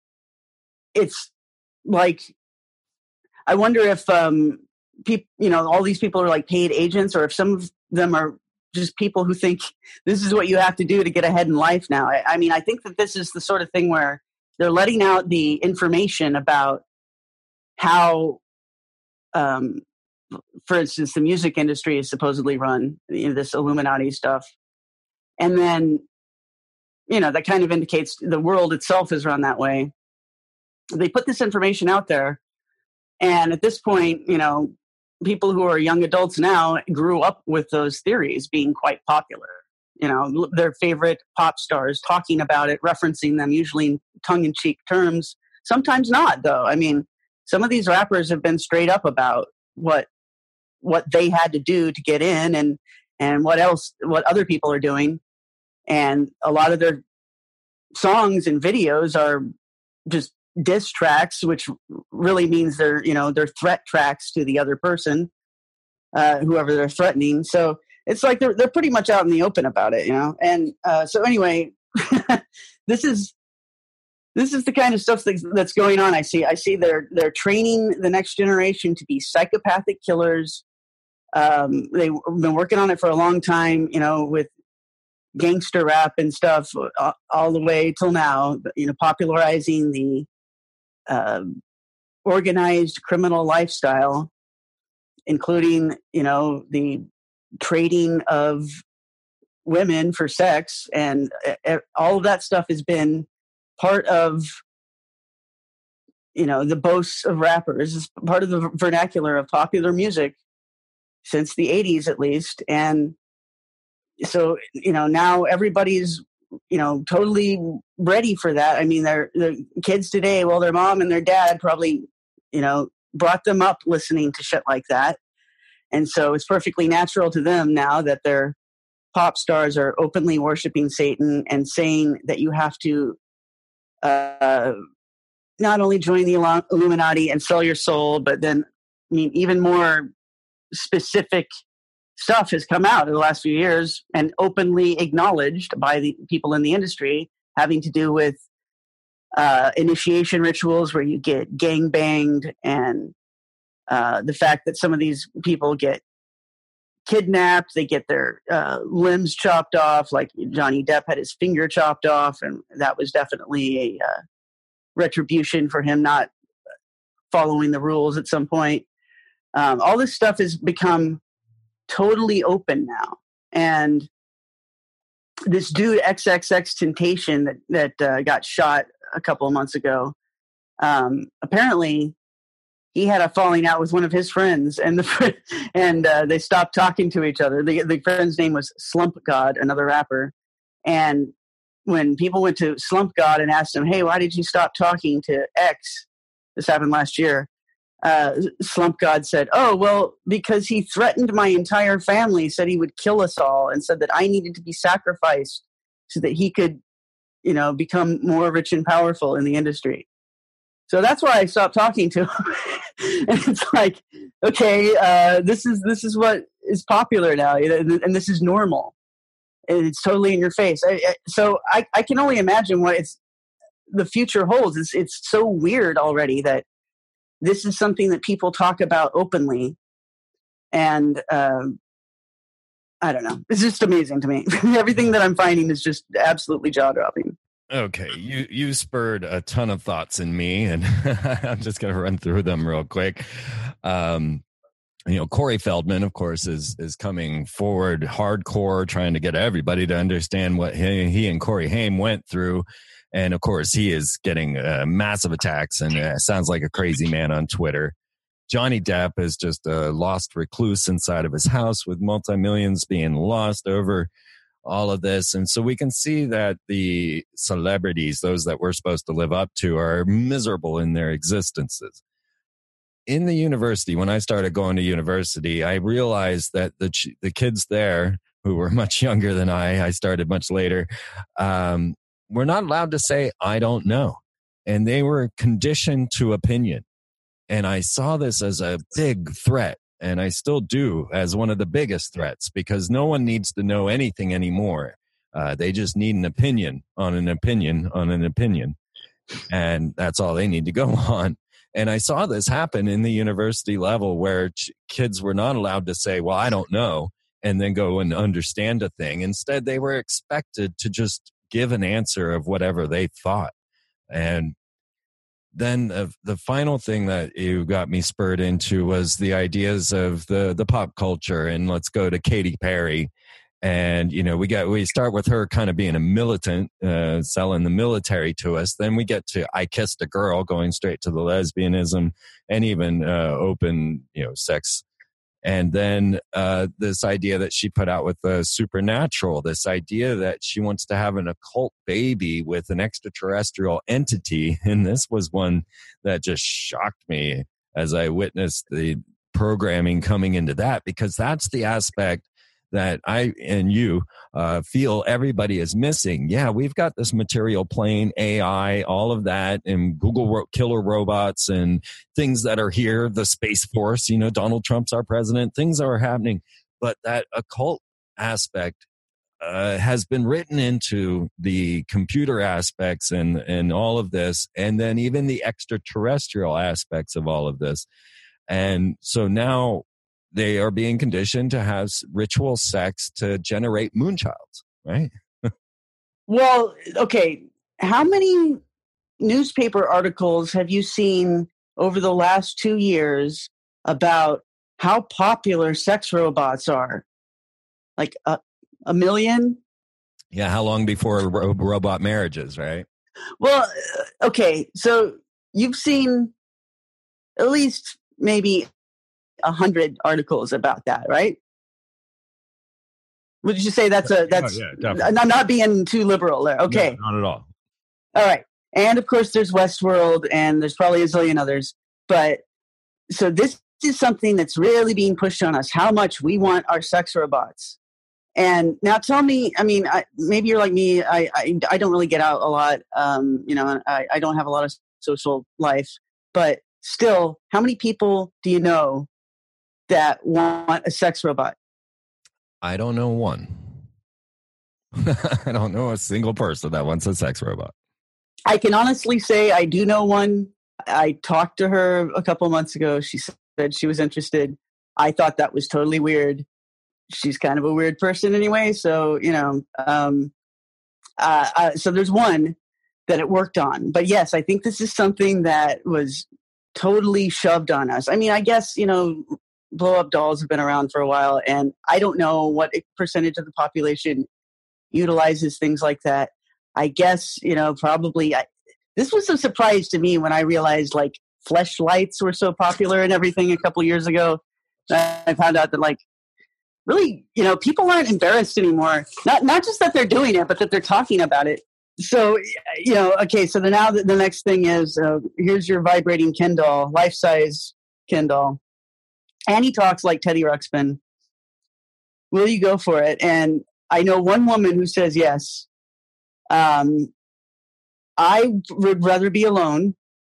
it's like, I wonder if, um, people, you know, all these people are like paid agents, or if some of them are just people who think this is what you have to do to get ahead in life now. I, I mean, I think that this is the sort of thing where they're letting out the information about how, um, for instance, the music industry is supposedly run, you know, this Illuminati stuff. And then, you know, that kind of indicates the world itself is run that way. They put this information out there. And at this point, you know, people who are young adults now grew up with those theories being quite popular. You know, their favorite pop stars talking about it, referencing them, usually in tongue-in-cheek terms. Sometimes not, though. I mean, some of these rappers have been straight up about what what they had to do to get in, and and what else what other people are doing. And a lot of their songs and videos are just diss tracks, which really means they're, you know, they're threat tracks to the other person, uh, whoever they're threatening. So it's like they're they're pretty much out in the open about it, you know. And uh, so anyway, this is this is the kind of stuff that's, that's going on. I see I see they're they're training the next generation to be psychopathic killers. Um, they've been working on it for a long time, you know, with gangster rap and stuff uh, all the way till now, you know, popularizing the uh, organized criminal lifestyle, including, you know, the trading of women for sex, and uh, all of that stuff has been part of, you know, the boasts of rappers, is part of the vernacular of popular music since the eighties at least. And so, you know, now everybody's, you know, totally ready for that. I mean, they're the kids today, well, their mom and their dad probably, you know, brought them up listening to shit like that. And so it's perfectly natural to them now that their pop stars are openly worshiping Satan and saying that you have to uh, not only join the Illuminati and sell your soul, but then, I mean, even more specific stuff has come out in the last few years and openly acknowledged by the people in the industry, having to do with uh, initiation rituals where you get gang banged, and uh, the fact that some of these people get kidnapped, they get their uh, limbs chopped off, like Johnny Depp had his finger chopped off, and that was definitely a uh, retribution for him not following the rules at some point. Um, all this stuff has become totally open now. And this dude X X X Temptation that, that uh, got shot a couple of months ago, um, apparently he had a falling out with one of his friends, and the and uh, they stopped talking to each other. The, the friend's name was Slump God, another rapper. And when people went to Slump God and asked him, hey, why did you stop talking to X? This happened last year. Uh, Slump God said, oh, well, because he threatened my entire family, said he would kill us all, and said that I needed to be sacrificed so that he could, you know, become more rich and powerful in the industry. So that's why I stopped talking to him. And it's like, okay, uh, this is this is what is popular now, and this is normal. And it's totally in your face. I, I, so I, I can only imagine what it's the future holds. It's it's so weird already that this is something that people talk about openly. And um, I don't know. It's just amazing to me. Everything that I'm finding is just absolutely jaw-dropping. Okay, you you spurred a ton of thoughts in me, and I'm just going to run through them real quick. Um, you know, Corey Feldman, of course, is is coming forward hardcore, trying to get everybody to understand what he, he and Corey Haim went through. And, of course, he is getting uh, massive attacks, and uh, sounds like a crazy man on Twitter. Johnny Depp is just a lost recluse inside of his house, with multi-millions being lost over all of this. And so we can see that the celebrities, those that we're supposed to live up to, are miserable in their existences. In the university, when I started going to university, I realized that the ch- the kids there, who were much younger than I, I started much later, um, were not allowed to say, I don't know. And they were conditioned to opinion. And I saw this as a big threat. And I still do, as one of the biggest threats, because no one needs to know anything anymore. Uh, they just need an opinion on an opinion on an opinion. And that's all they need to go on. And I saw this happen in the university level, where ch- kids were not allowed to say, well, I don't know, and then go and understand a thing. Instead, they were expected to just give an answer of whatever they thought. And then uh, the final thing that you got me spurred into was the ideas of the the pop culture. And let's go to Katy Perry. And, you know, we got we start with her kind of being a militant, uh, selling the military to us. Then we get to I Kissed a Girl, going straight to the lesbianism and even uh, open, you know, sex And then uh, this idea that she put out with the supernatural, this idea that she wants to have an occult baby with an extraterrestrial entity. And this was one that just shocked me as I witnessed the programming coming into that, because that's the aspect that I and you uh, feel everybody is missing. Yeah, we've got this material plane, A I, all of that, and Google ro- killer robots and things that are here, the Space Force, you know, Donald Trump's our president, things are happening. But that occult aspect uh, has been written into the computer aspects and, and all of this, and then even the extraterrestrial aspects of all of this. And so now they are being conditioned to have ritual sex to generate moonchilds, right? Well, okay. How many newspaper articles have you seen over the last two years about how popular sex robots are? Like a, a million? Yeah, how long before ro- robot marriages, right? Well, okay. So you've seen at least maybe a hundred articles about that, right? Would you say that's a that's? Oh, yeah, definitely. I'm not being too liberal there. Okay, no, not at all. All right, and of course there's Westworld, and there's probably a zillion others. But so this is something that's really being pushed on us. How much we want our sex robots. And now tell me, I mean, I, maybe you're like me. I, I I don't really get out a lot. Um, you know, I I don't have a lot of social life, but still, how many people do you know that want a sex robot? I don't know one. I don't know a single person that wants a sex robot. I can honestly say I do know one. I talked to her a couple months ago. She said she was interested. I thought that was totally weird. She's kind of a weird person anyway. So, you know, um, uh, uh, so there's one that it worked on. But yes, I think this is something that was totally shoved on us. I mean, I guess, you know, blow-up dolls have been around for a while, and I don't know what percentage of the population utilizes things like that. I guess, you know, probably I, this was a surprise to me when I realized like fleshlights were so popular and everything a couple years ago. I found out that like really, you know, people aren't embarrassed anymore. Not not just that they're doing it, but that they're talking about it. So, you know, okay, so the, now the, the next thing is uh, here's your vibrating Ken doll, life-size Ken doll. And he talks like Teddy Ruxpin. Will you go for it? And I know one woman who says yes. Um, I would rather be alone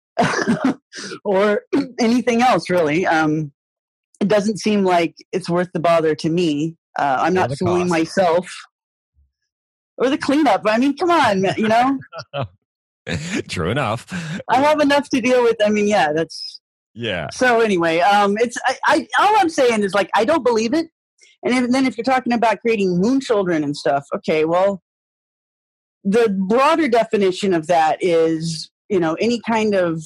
or anything else, really. Um, it doesn't seem like it's worth the bother to me. Uh, I'm not fooling cost. myself. Or the cleanup. I mean, come on, you know? True enough. I have enough to deal with. I mean, yeah, that's... Yeah. So anyway, um, it's I, I all I'm saying is like I don't believe it, and, if, and then if you're talking about creating moon children and stuff, okay, well, the broader definition of that is you know any kind of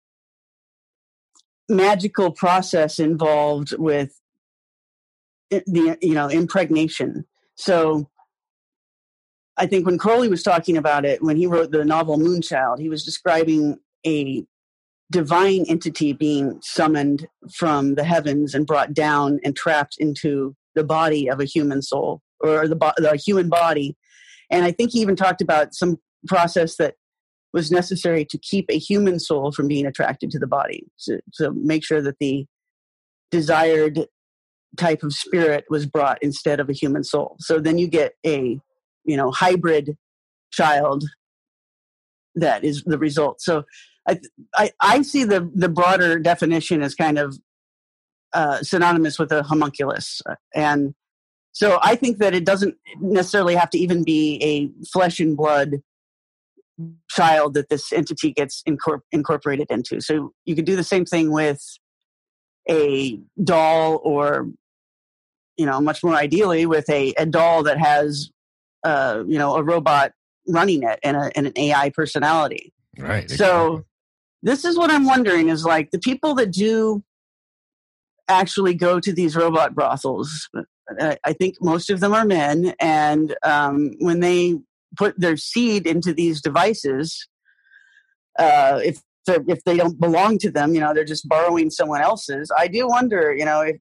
magical process involved with the you know impregnation. So I think when Crowley was talking about it when he wrote the novel Moonchild, he was describing a divine entity being summoned from the heavens and brought down and trapped into the body of a human soul or the, bo- the human body. And I think he even talked about some process that was necessary to keep a human soul from being attracted to the body. So, so make sure that the desired type of spirit was brought instead of a human soul. So then you get a, you know, hybrid child that is the result. So I, I, I see the, the broader definition as kind of uh, synonymous with a homunculus. And so I think that it doesn't necessarily have to even be a flesh and blood child that this entity gets incorpor- incorporated into. So you could do the same thing with a doll or, you know, much more ideally with a, a doll that has, uh, you know, a robot running it and, a, and an A I personality. Right. So this is what I'm wondering is like the people that do actually go to these robot brothels, I think most of them are men. And um, when they put their seed into these devices, uh, if if they don't belong to them, you know, they're just borrowing someone else's. I do wonder, you know, if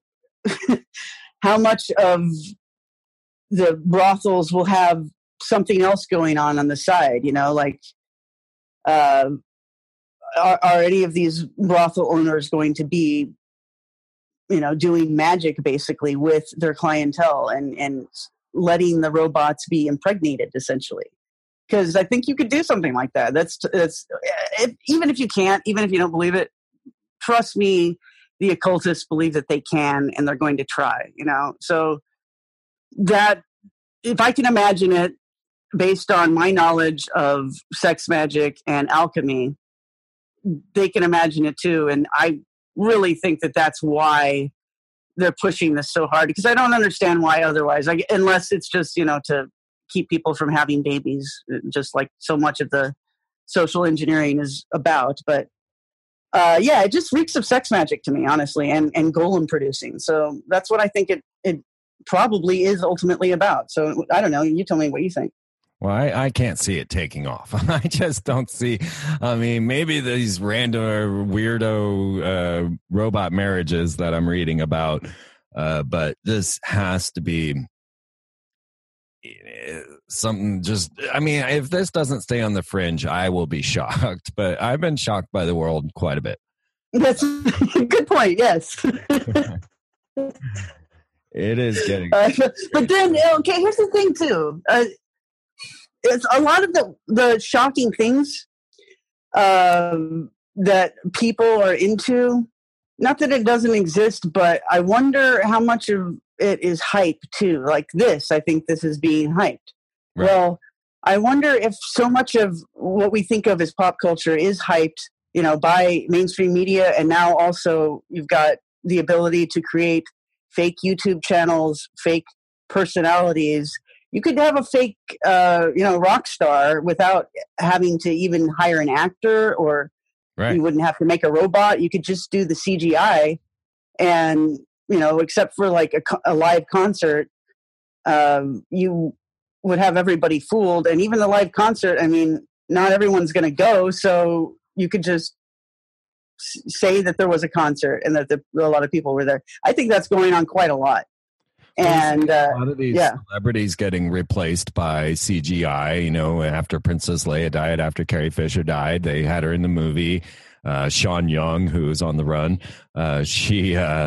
how much of the brothels will have something else going on on the side, you know, like, uh, are, are any of these brothel owners going to be, you know, doing magic basically with their clientele and, and letting the robots be impregnated essentially? Because I think you could do something like that. That's, that's if, even if you can't, even if you don't believe it, trust me, the occultists believe that they can, and they're going to try, you know? So that, if I can imagine it based on my knowledge of sex magic and alchemy, they can imagine it too. And I really think that that's why they're pushing this so hard, because I don't understand why otherwise, I, unless it's just, you know, to keep people from having babies, just like so much of the social engineering is about. But uh, yeah, it just reeks of sex magic to me, honestly, and, and golem producing. So that's what I think it, it probably is ultimately about. So I don't know. You tell me what you think. Well, I, I can't see it taking off. I just don't see. I mean, maybe these random or weirdo uh, robot marriages that I'm reading about, uh, but this has to be something just, I mean, if this doesn't stay on the fringe, I will be shocked. But I've been shocked by the world quite a bit. That's a good point, yes. It is getting. Uh, but then, okay, here's the thing, too. Uh, it's a lot of the, the shocking things um, that people are into. Not that it doesn't exist, but I wonder how much of it is hype too. Like this, I think this is being hyped. Right. Well, I wonder if so much of what we think of as pop culture is hyped, you know, by mainstream media. And now also you've got the ability to create fake YouTube channels, fake personalities. You could have a fake, uh, you know, rock star without having to even hire an actor, or right. You wouldn't have to make a robot. You could just do the C G I, and, you know, except for like a, a live concert, um, you would have everybody fooled. And even the live concert, I mean, not everyone's going to go. So you could just s- say that there was a concert and that the, a lot of people were there. I think that's going on quite a lot. And uh, a lot of these yeah. celebrities getting replaced by C G I, you know, after Princess Leia died, after Carrie Fisher died, they had her in the movie. Uh, Sean Young, who was on the run, uh, she, uh,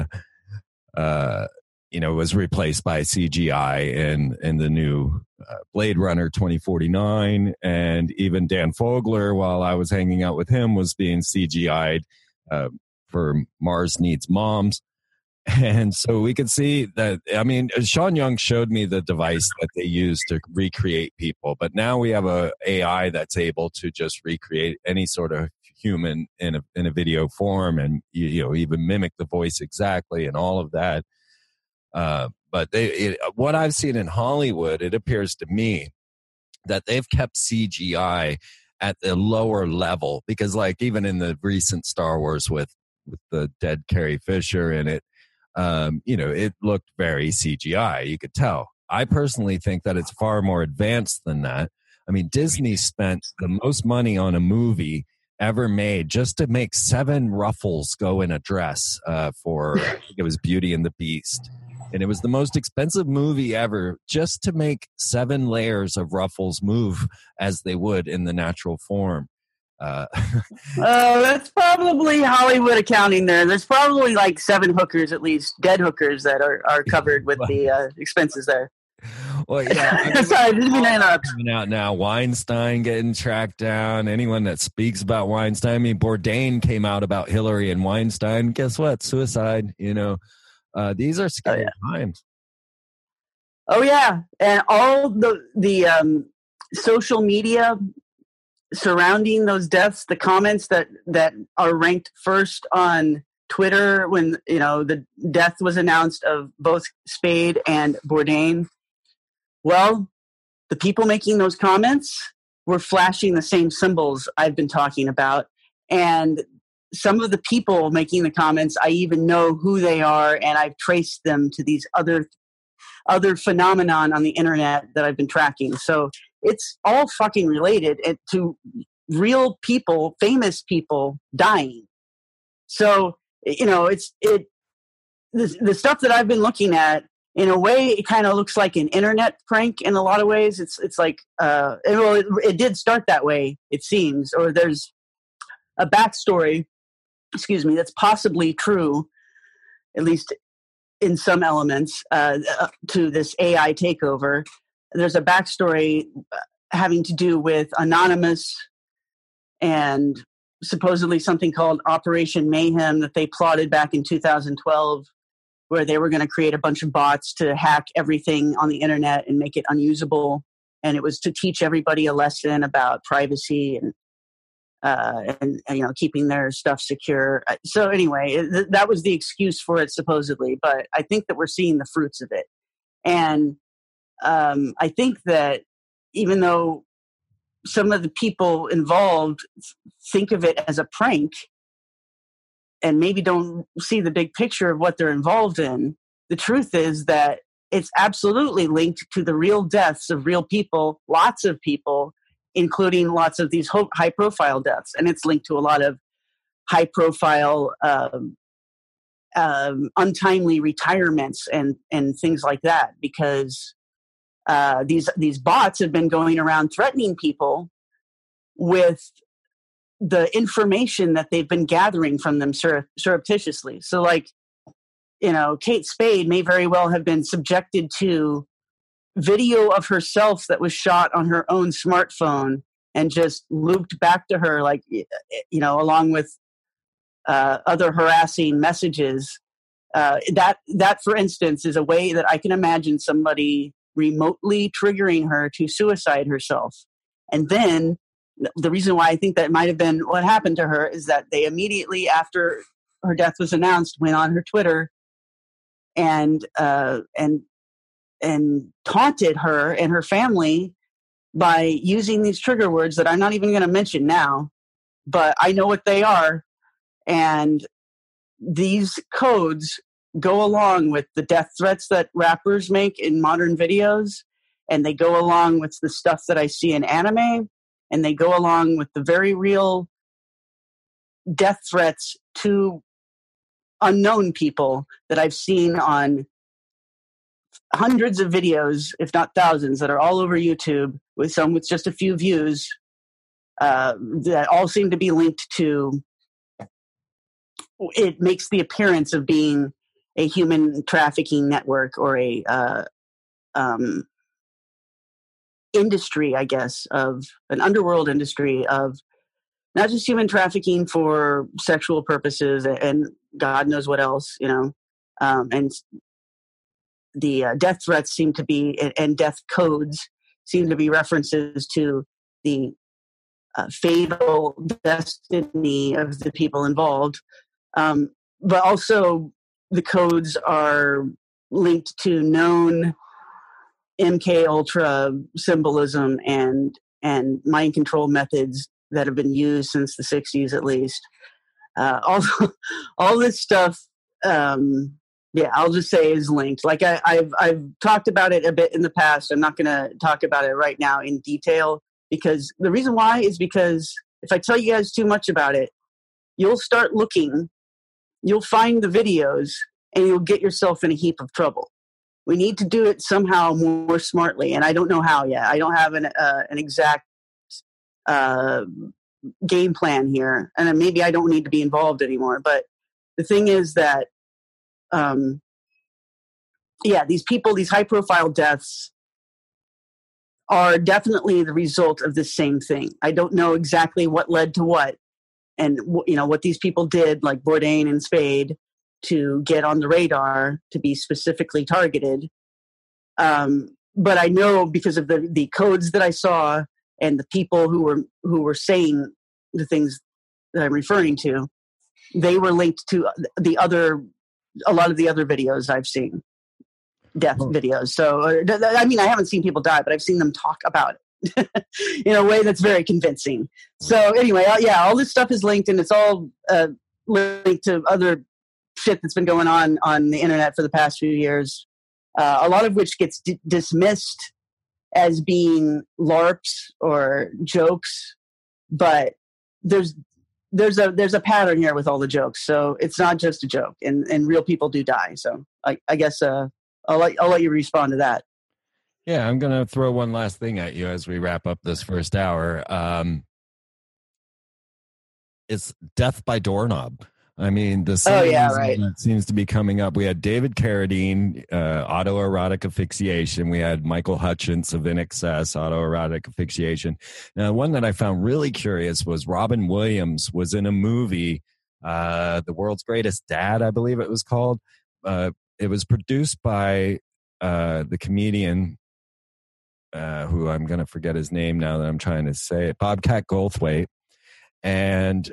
uh, you know, was replaced by C G I in, in the new uh, Blade Runner twenty forty-nine. And even Dan Fogler, while I was hanging out with him, was being C G I'd uh, for Mars Needs Moms. And so we could see that, I mean, Sean Young showed me the device that they use to recreate people, but now we have a A I that's able to just recreate any sort of human in a, in a video form, and, you, you know, even mimic the voice exactly and all of that. Uh, but they, it, what I've seen in Hollywood, it appears to me that they've kept C G I at the lower level, because like even in the recent Star Wars with, with the dead Carrie Fisher in it, Um, you know, it looked very C G I. You could tell. I personally think that it's far more advanced than that. I mean, Disney spent the most money on a movie ever made just to make seven ruffles go in a dress uh, for, I think it was Beauty and the Beast. And it was the most expensive movie ever just to make seven layers of ruffles move as they would in the natural form. Uh, oh, that's probably Hollywood accounting there. There's probably like seven hookers, at least dead hookers, that are, are covered with the uh, expenses there. Well, yeah. I mean, Sorry, didn't mean to interrupt. Coming out now, Weinstein getting tracked down. Anyone that speaks about Weinstein, I mean, Bourdain came out about Hillary and Weinstein. Guess what? Suicide. You know, uh, these are scary oh, yeah. times. Oh yeah, and all the the um, social media surrounding those deaths, the comments that, that are ranked first on Twitter when, you know, the death was announced of both Spade and Bourdain. Well, the people making those comments were flashing the same symbols I've been talking about. And some of the people making the comments, I even know who they are, and I've traced them to these other other phenomenon on the internet that I've been tracking. So it's all fucking related to real people, famous people dying. So, you know, it's, it, the, the stuff that I've been looking at, in a way, it kind of looks like an internet prank in a lot of ways. It's it's like, uh, it, well, it, it did start that way, it seems, or there's a backstory, excuse me, that's possibly true, at least in some elements, uh, to this A I takeover. There's a backstory having to do with Anonymous and supposedly something called Operation Mayhem that they plotted back in two thousand twelve, where they were going to create a bunch of bots to hack everything on the internet and make it unusable. And it was to teach everybody a lesson about privacy and, uh, and, and you know, keeping their stuff secure. So anyway, th- that was the excuse for it, supposedly. But I think that we're seeing the fruits of it. And um, I think that even though some of the people involved think of it as a prank and maybe don't see the big picture of what they're involved in, the truth is that it's absolutely linked to the real deaths of real people, lots of people, including lots of these high-profile deaths. And it's linked to a lot of high-profile, um, um, untimely retirements and, and things like that, because uh, these these bots have been going around threatening people with the information that they've been gathering from them sur- surreptitiously. So, like, you know, Kate Spade may very well have been subjected to video of herself that was shot on her own smartphone and just looped back to her, like, you know, along with uh, other harassing messages. Uh, that, that, for instance, is a way that I can imagine somebody remotely triggering her to suicide herself. And then the reason why I think that might have been what happened to her is that they immediately after her death was announced went on her Twitter and uh, and and taunted her and her family by using these trigger words that I'm not even going to mention now, but I know what they are. And these codes go along with the death threats that rappers make in modern videos, and they go along with the stuff that I see in anime, and they go along with the very real death threats to unknown people that I've seen on hundreds of videos, if not thousands, that are all over YouTube, with some with just a few views, uh, that all seem to be linked to, it makes the appearance of being a human trafficking network or a uh, um, industry, I guess, of an underworld industry of not just human trafficking for sexual purposes and God knows what else, you know, um, and the uh, death threats seem to be, and, and death codes seem to be references to the uh, fatal destiny of the people involved. Um, but also the codes are linked to known M K Ultra symbolism and and mind control methods that have been used since the sixties at least. Uh, all all this stuff, um, yeah, I'll just say is linked. Like I, I've I've talked about it a bit in the past. I'm not going to talk about it right now in detail, because the reason why is because if I tell you guys too much about it, you'll start looking, you'll find the videos, and you'll get yourself in a heap of trouble. We need to do it somehow more smartly, and I don't know how yet. I don't have an uh, an exact uh, game plan here, and maybe I don't need to be involved anymore. But the thing is that, um, yeah, these people, these high-profile deaths, are definitely the result of the same thing. I don't know exactly what led to what, and you know what these people did, like Bourdain and Spade, to get on the radar, to be specifically targeted. Um, but I know because of the, the codes that I saw and the people who were who were saying the things that I'm referring to, they were linked to the other, a lot of the other videos I've seen, death oh. videos. So, I mean, I haven't seen people die, but I've seen them talk about it in a way that's very convincing. So anyway, yeah, all this stuff is linked, and it's all uh, linked to other shit that's been going on on the internet for the past few years, uh, a lot of which gets d- dismissed as being LARPs or jokes, but there's there's a there's a pattern here with all the jokes, so it's not just a joke, and, and real people do die. So I, I guess uh, I'll let I'll let you respond to that. Yeah, I'm gonna throw one last thing at you as we wrap up this first hour. Um, it's death by doorknob. I mean, the oh yeah, right. that seems to be coming up. We had David Carradine, uh, autoerotic asphyxiation. We had Michael Hutchence of In Excess, autoerotic asphyxiation. Now, one that I found really curious was Robin Williams was in a movie, uh, The World's Greatest Dad, I believe it was called. Uh, it was produced by uh, the comedian, uh, who I'm going to forget his name now that I'm trying to say it, Bobcat Goldthwait. And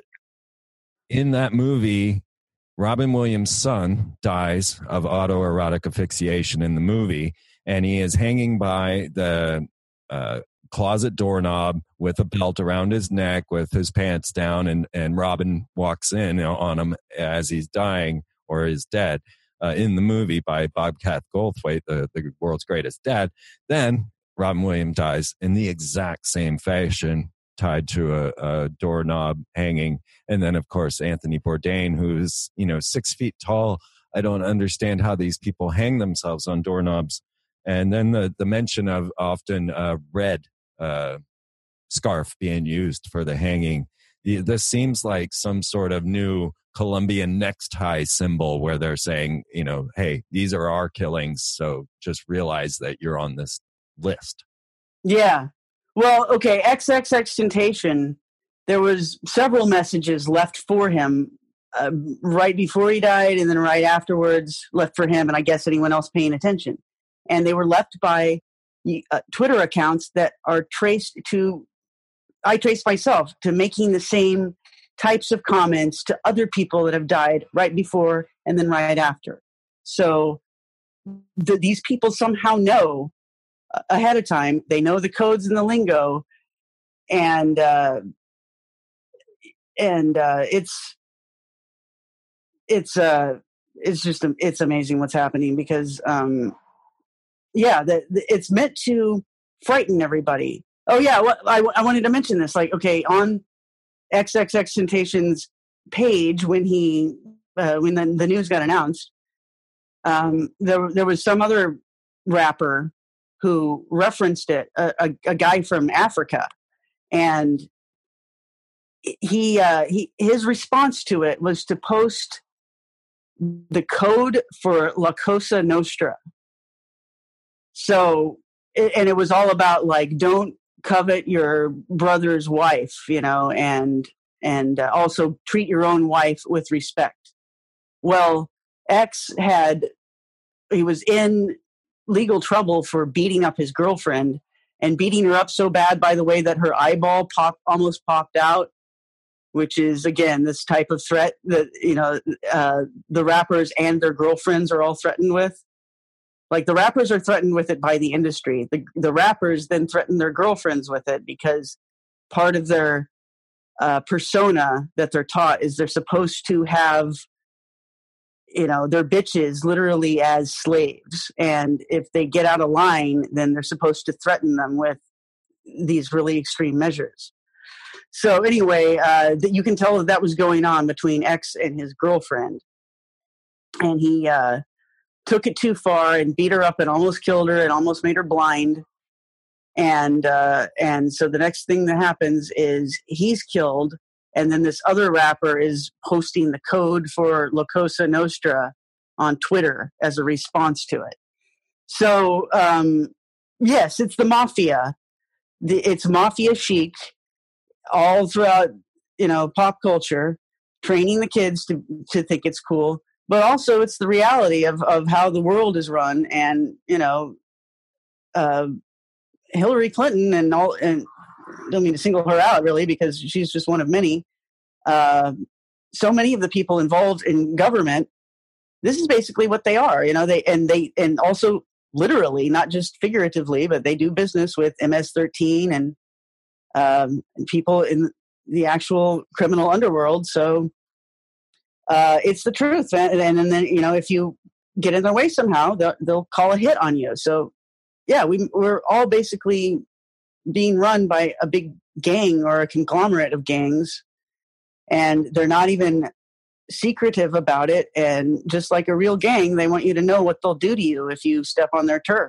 in that movie, Robin Williams' son dies of autoerotic asphyxiation in the movie, and he is hanging by the uh, closet doorknob with a belt around his neck with his pants down, and, and Robin walks in, you know, on him as he's dying or is dead uh, in the movie by Bobcat Goldthwait, the, the world's greatest dad. Then Robin Williams dies in the exact same fashion, tied to a, a doorknob hanging. And then, of course, Anthony Bourdain, who's, you know, six feet tall. I don't understand how these people hang themselves on doorknobs. And then the, the mention of often uh, red uh, scarf being used for the hanging. This seems like some sort of new Colombian necktie symbol where they're saying, you know, hey, these are our killings. So just realize that you're on this list. Yeah. Well, okay, XXXTentacion, there was several messages left for him uh, right before he died and then right afterwards left for him and I guess anyone else paying attention. And they were left by uh, Twitter accounts that are traced to, I traced myself, to making the same types of comments to other people that have died right before and then right after. So the, these people somehow know ahead of time. They know the codes and the lingo, and uh, and uh, it's it's uh, it's just it's amazing what's happening because um, yeah, the, the, it's meant to frighten everybody. Oh yeah, well, I, I wanted to mention this. Like, okay, on XXXTentacion's page when he uh, when the, the news got announced, um, there there was some other rapper who referenced it, a, a, a guy from Africa, and he uh, he his response to it was to post the code for La Cosa Nostra. So, and it was all about like, don't covet your brother's wife, you know, and and uh, also treat your own wife with respect. Well, X had he was in legal trouble for beating up his girlfriend and beating her up so bad, by the way, that her eyeball pop almost popped out, which is, again, this type of threat that, you know, uh, the rappers and their girlfriends are all threatened with. Like, the rappers are threatened with it by the industry. The, the rappers then threaten their girlfriends with it because part of their uh, persona that they're taught is they're supposed to have, you know, their bitches literally as slaves. And if they get out of line, then they're supposed to threaten them with these really extreme measures. So anyway, uh, that you can tell that that was going on between X and his girlfriend. And he uh, took it too far and beat her up and almost killed her and almost made her blind. And uh, and so the next thing that happens is he's killed. And then this other rapper is posting the code for La Cosa Nostra on Twitter as a response to it. So, um, yes, it's the mafia. The, it's mafia chic all throughout, you know, pop culture, training the kids to, to think it's cool. But also it's the reality of, of how the world is run. And, you know, uh, Hillary Clinton and all, and don't mean to single her out really because she's just one of many. Uh, so many of the people involved in government, this is basically what they are, you know, they, and they, and also literally, not just figuratively, but they do business with M S thirteen and, um, and people in the actual criminal underworld. So, uh, it's the truth. And, and, and then, you know, if you get in their way somehow, they'll, they'll call a hit on you. So yeah, we, we're all basically being run by a big gang or a conglomerate of gangs. and they're not even secretive about it. And just like a real gang, they want you to know what they'll do to you if you step on their turf.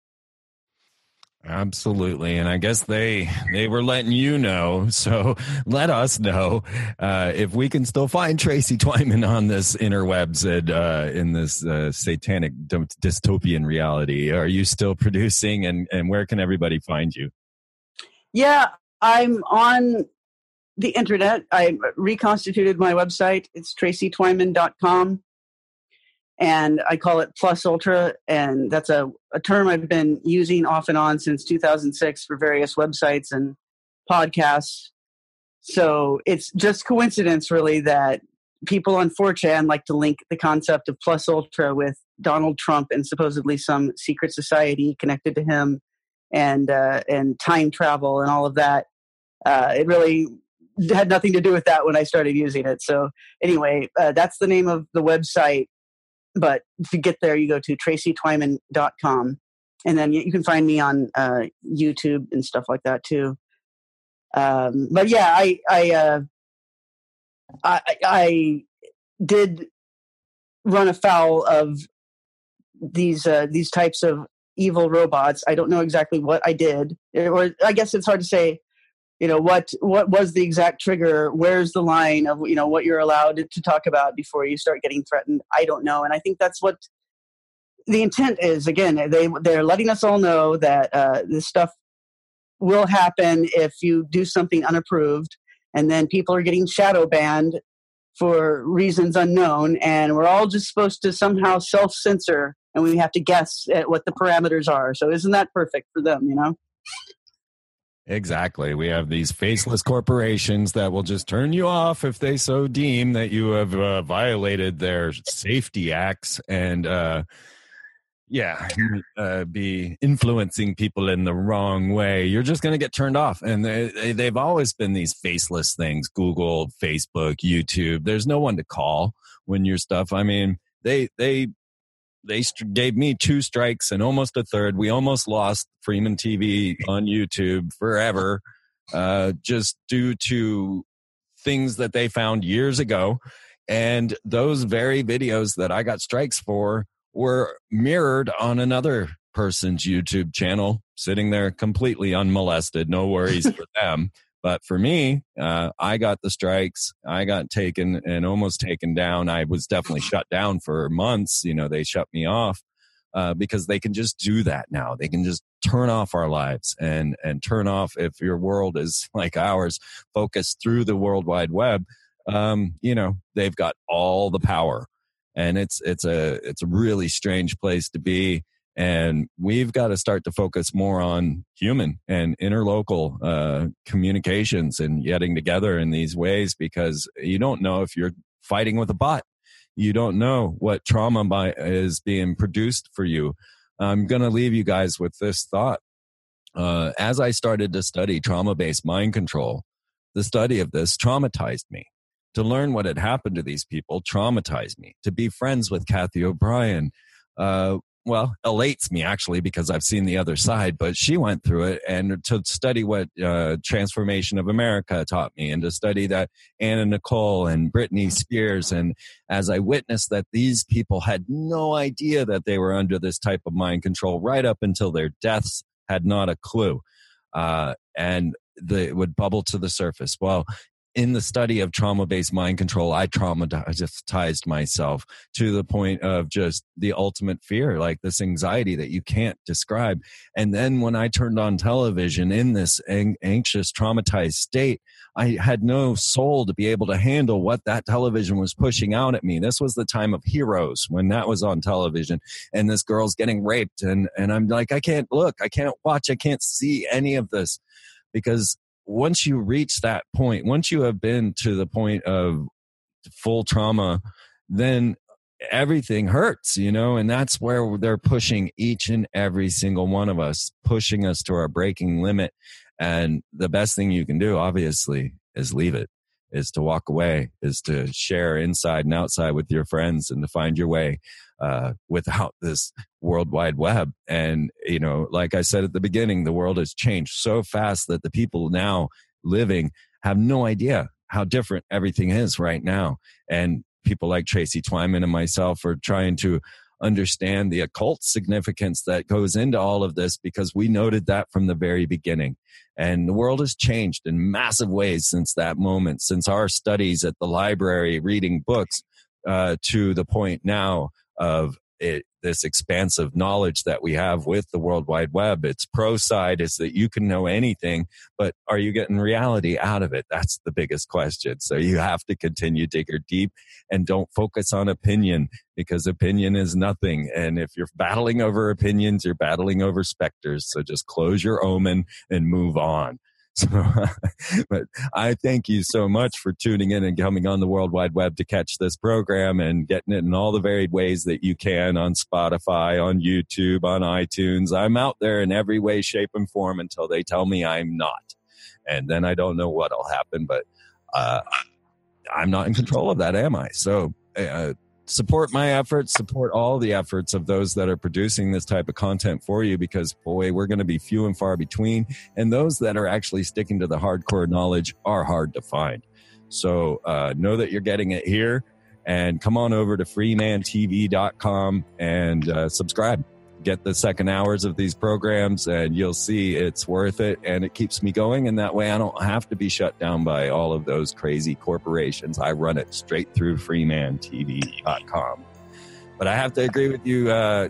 Absolutely. And I guess they they were letting you know. So let us know uh, if we can still find Tracy Twyman on this interwebs and uh, in this uh, satanic dystopian reality. Are you still producing, and, and where can everybody find you? Yeah, I'm on the internet. I reconstituted my website. It's tracy twyman dot com. And I call it Plus Ultra, and that's a, a term I've been using off and on since two thousand six for various websites and podcasts. So it's just coincidence, really, that people on four chan like to link the concept of Plus Ultra with Donald Trump and supposedly some secret society connected to him, and uh, and time travel and all of that. Uh, it really had nothing to do with that when I started using it. So anyway, uh, that's the name of the website. But to get there, you go to tracy twyman dot com. And then you can find me on uh, YouTube and stuff like that, too. Um, but yeah, I I, uh, I I did run afoul of these uh, these types of evil robots. I don't know exactly what I did. Or I guess it's hard to say, you know, what what was the exact trigger? Where's the line of, you know, what you're allowed to talk about before you start getting threatened? I don't know. And I think that's what the intent is. Again, they, they're letting us all know that uh, this stuff will happen if you do something unapproved. And then people are getting shadow banned for reasons unknown. And we're all just supposed to somehow self-censor, and we have to guess at what the parameters are. So isn't that perfect for them, you know? Exactly. We have these faceless corporations that will just turn you off if they so deem that you have uh, violated their safety acts, and uh, yeah, uh, be influencing people in the wrong way. You're just going to get turned off. And they, they, they've always been these faceless things: Google, Facebook, YouTube. There's no one to call when your stuff. I mean, they they. They st- gave me two strikes and almost a third. We almost lost Freeman T V on YouTube forever, uh, just due to things that they found years ago. And those very videos that I got strikes for were mirrored on another person's YouTube channel, sitting there completely unmolested. No worries for them. But for me, uh, I got the strikes. I got taken and almost taken down. I was definitely shut down for months. You know, they shut me off uh, because they can just do that now. They can just turn off our lives and and turn off, if your world is like ours, focused through the World Wide Web. Um, you know, they've got all the power, and it's it's a it's a really strange place to be. And we've got to start to focus more on human and interlocal uh, communications and getting together in these ways, because you don't know if you're fighting with a bot. You don't know what trauma by, is being produced for you. I'm going to leave you guys with this thought. Uh, as I started to study trauma-based mind control, the study of this traumatized me. To learn what had happened to these people traumatized me. To be friends with Kathy O'Brien, uh, well, elates me actually, because I've seen the other side, but she went through it. And to study what uh, Transformation of America taught me, and to study that Anna Nicole and Britney Spears. And as I witnessed that these people had no idea that they were under this type of mind control right up until their deaths, had not a clue. Uh, and the, it would bubble to the surface. Well, in the study of trauma-based mind control, I traumatized myself to the point of just the ultimate fear, like this anxiety that you can't describe. And then when I turned on television in this anxious, traumatized state, I had no soul to be able to handle what that television was pushing out at me. This was the time of Heroes, when that was on television, and this girl's getting raped. And, and I'm like, I can't look, I can't watch, I can't see any of this, because once you reach that point, once you have been to the point of full trauma, then everything hurts, you know, and that's where they're pushing each and every single one of us, pushing us to our breaking limit. And the best thing you can do, obviously, is leave it, is to walk away, is to share inside and outside with your friends, and to find your way uh, without this World Wide Web. And, you know, like I said at the beginning, the world has changed so fast that the people now living have no idea how different everything is right now. And people like Tracy Twyman and myself are trying to understand the occult significance that goes into all of this, because we noted that from the very beginning. And the world has changed in massive ways since that moment, since our studies at the library, reading books, uh, to the point now of it, this expansive knowledge that we have with the World Wide Web. Its pro side is that you can know anything, but are you getting reality out of it? That's the biggest question. So you have to continue to dig deep and don't focus on opinion, because opinion is nothing. And if you're battling over opinions, you're battling over specters. So just close your omen and move on. So, but I thank you so much for tuning in and coming on the World Wide Web to catch this program and getting it in all the varied ways that you can on Spotify, on YouTube, on iTunes. I'm out there in every way, shape, and form until they tell me I'm not. And then I don't know what'll happen, but uh, I'm not in control of that, am I? So uh, support my efforts, support all the efforts of those that are producing this type of content for you, because boy, we're going to be few and far between. And those that are actually sticking to the hardcore knowledge are hard to find. So uh, know that you're getting it here, and come on over to free man t v dot com and uh, subscribe. Get the second hours of these programs, and you'll see it's worth it, and it keeps me going. And that way I don't have to be shut down by all of those crazy corporations. I run it straight through free man t v dot com. But I have to agree with you, uh,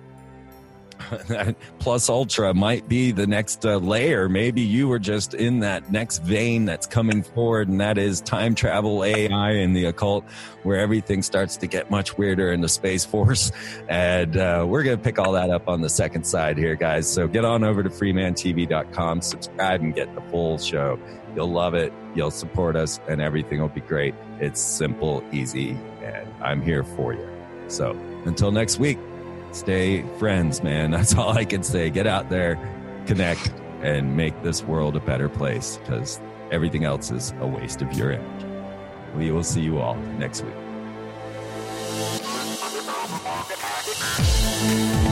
Plus Ultra might be the next uh, layer. Maybe you were just in that next vein that's coming forward, and that is time travel, A I, and the occult, where everything starts to get much weirder in the Space Force. And uh, we're going to pick all that up on the second side here, guys. So get on over to free man t v dot com, subscribe, and get the full show. You'll love it. You'll support us, and everything will be great. It's simple, easy, and I'm here for you. So until next week, stay friends, man. That's all I can say. Get out there, connect, and make this world a better place, because everything else is a waste of your energy. We will see you all next week.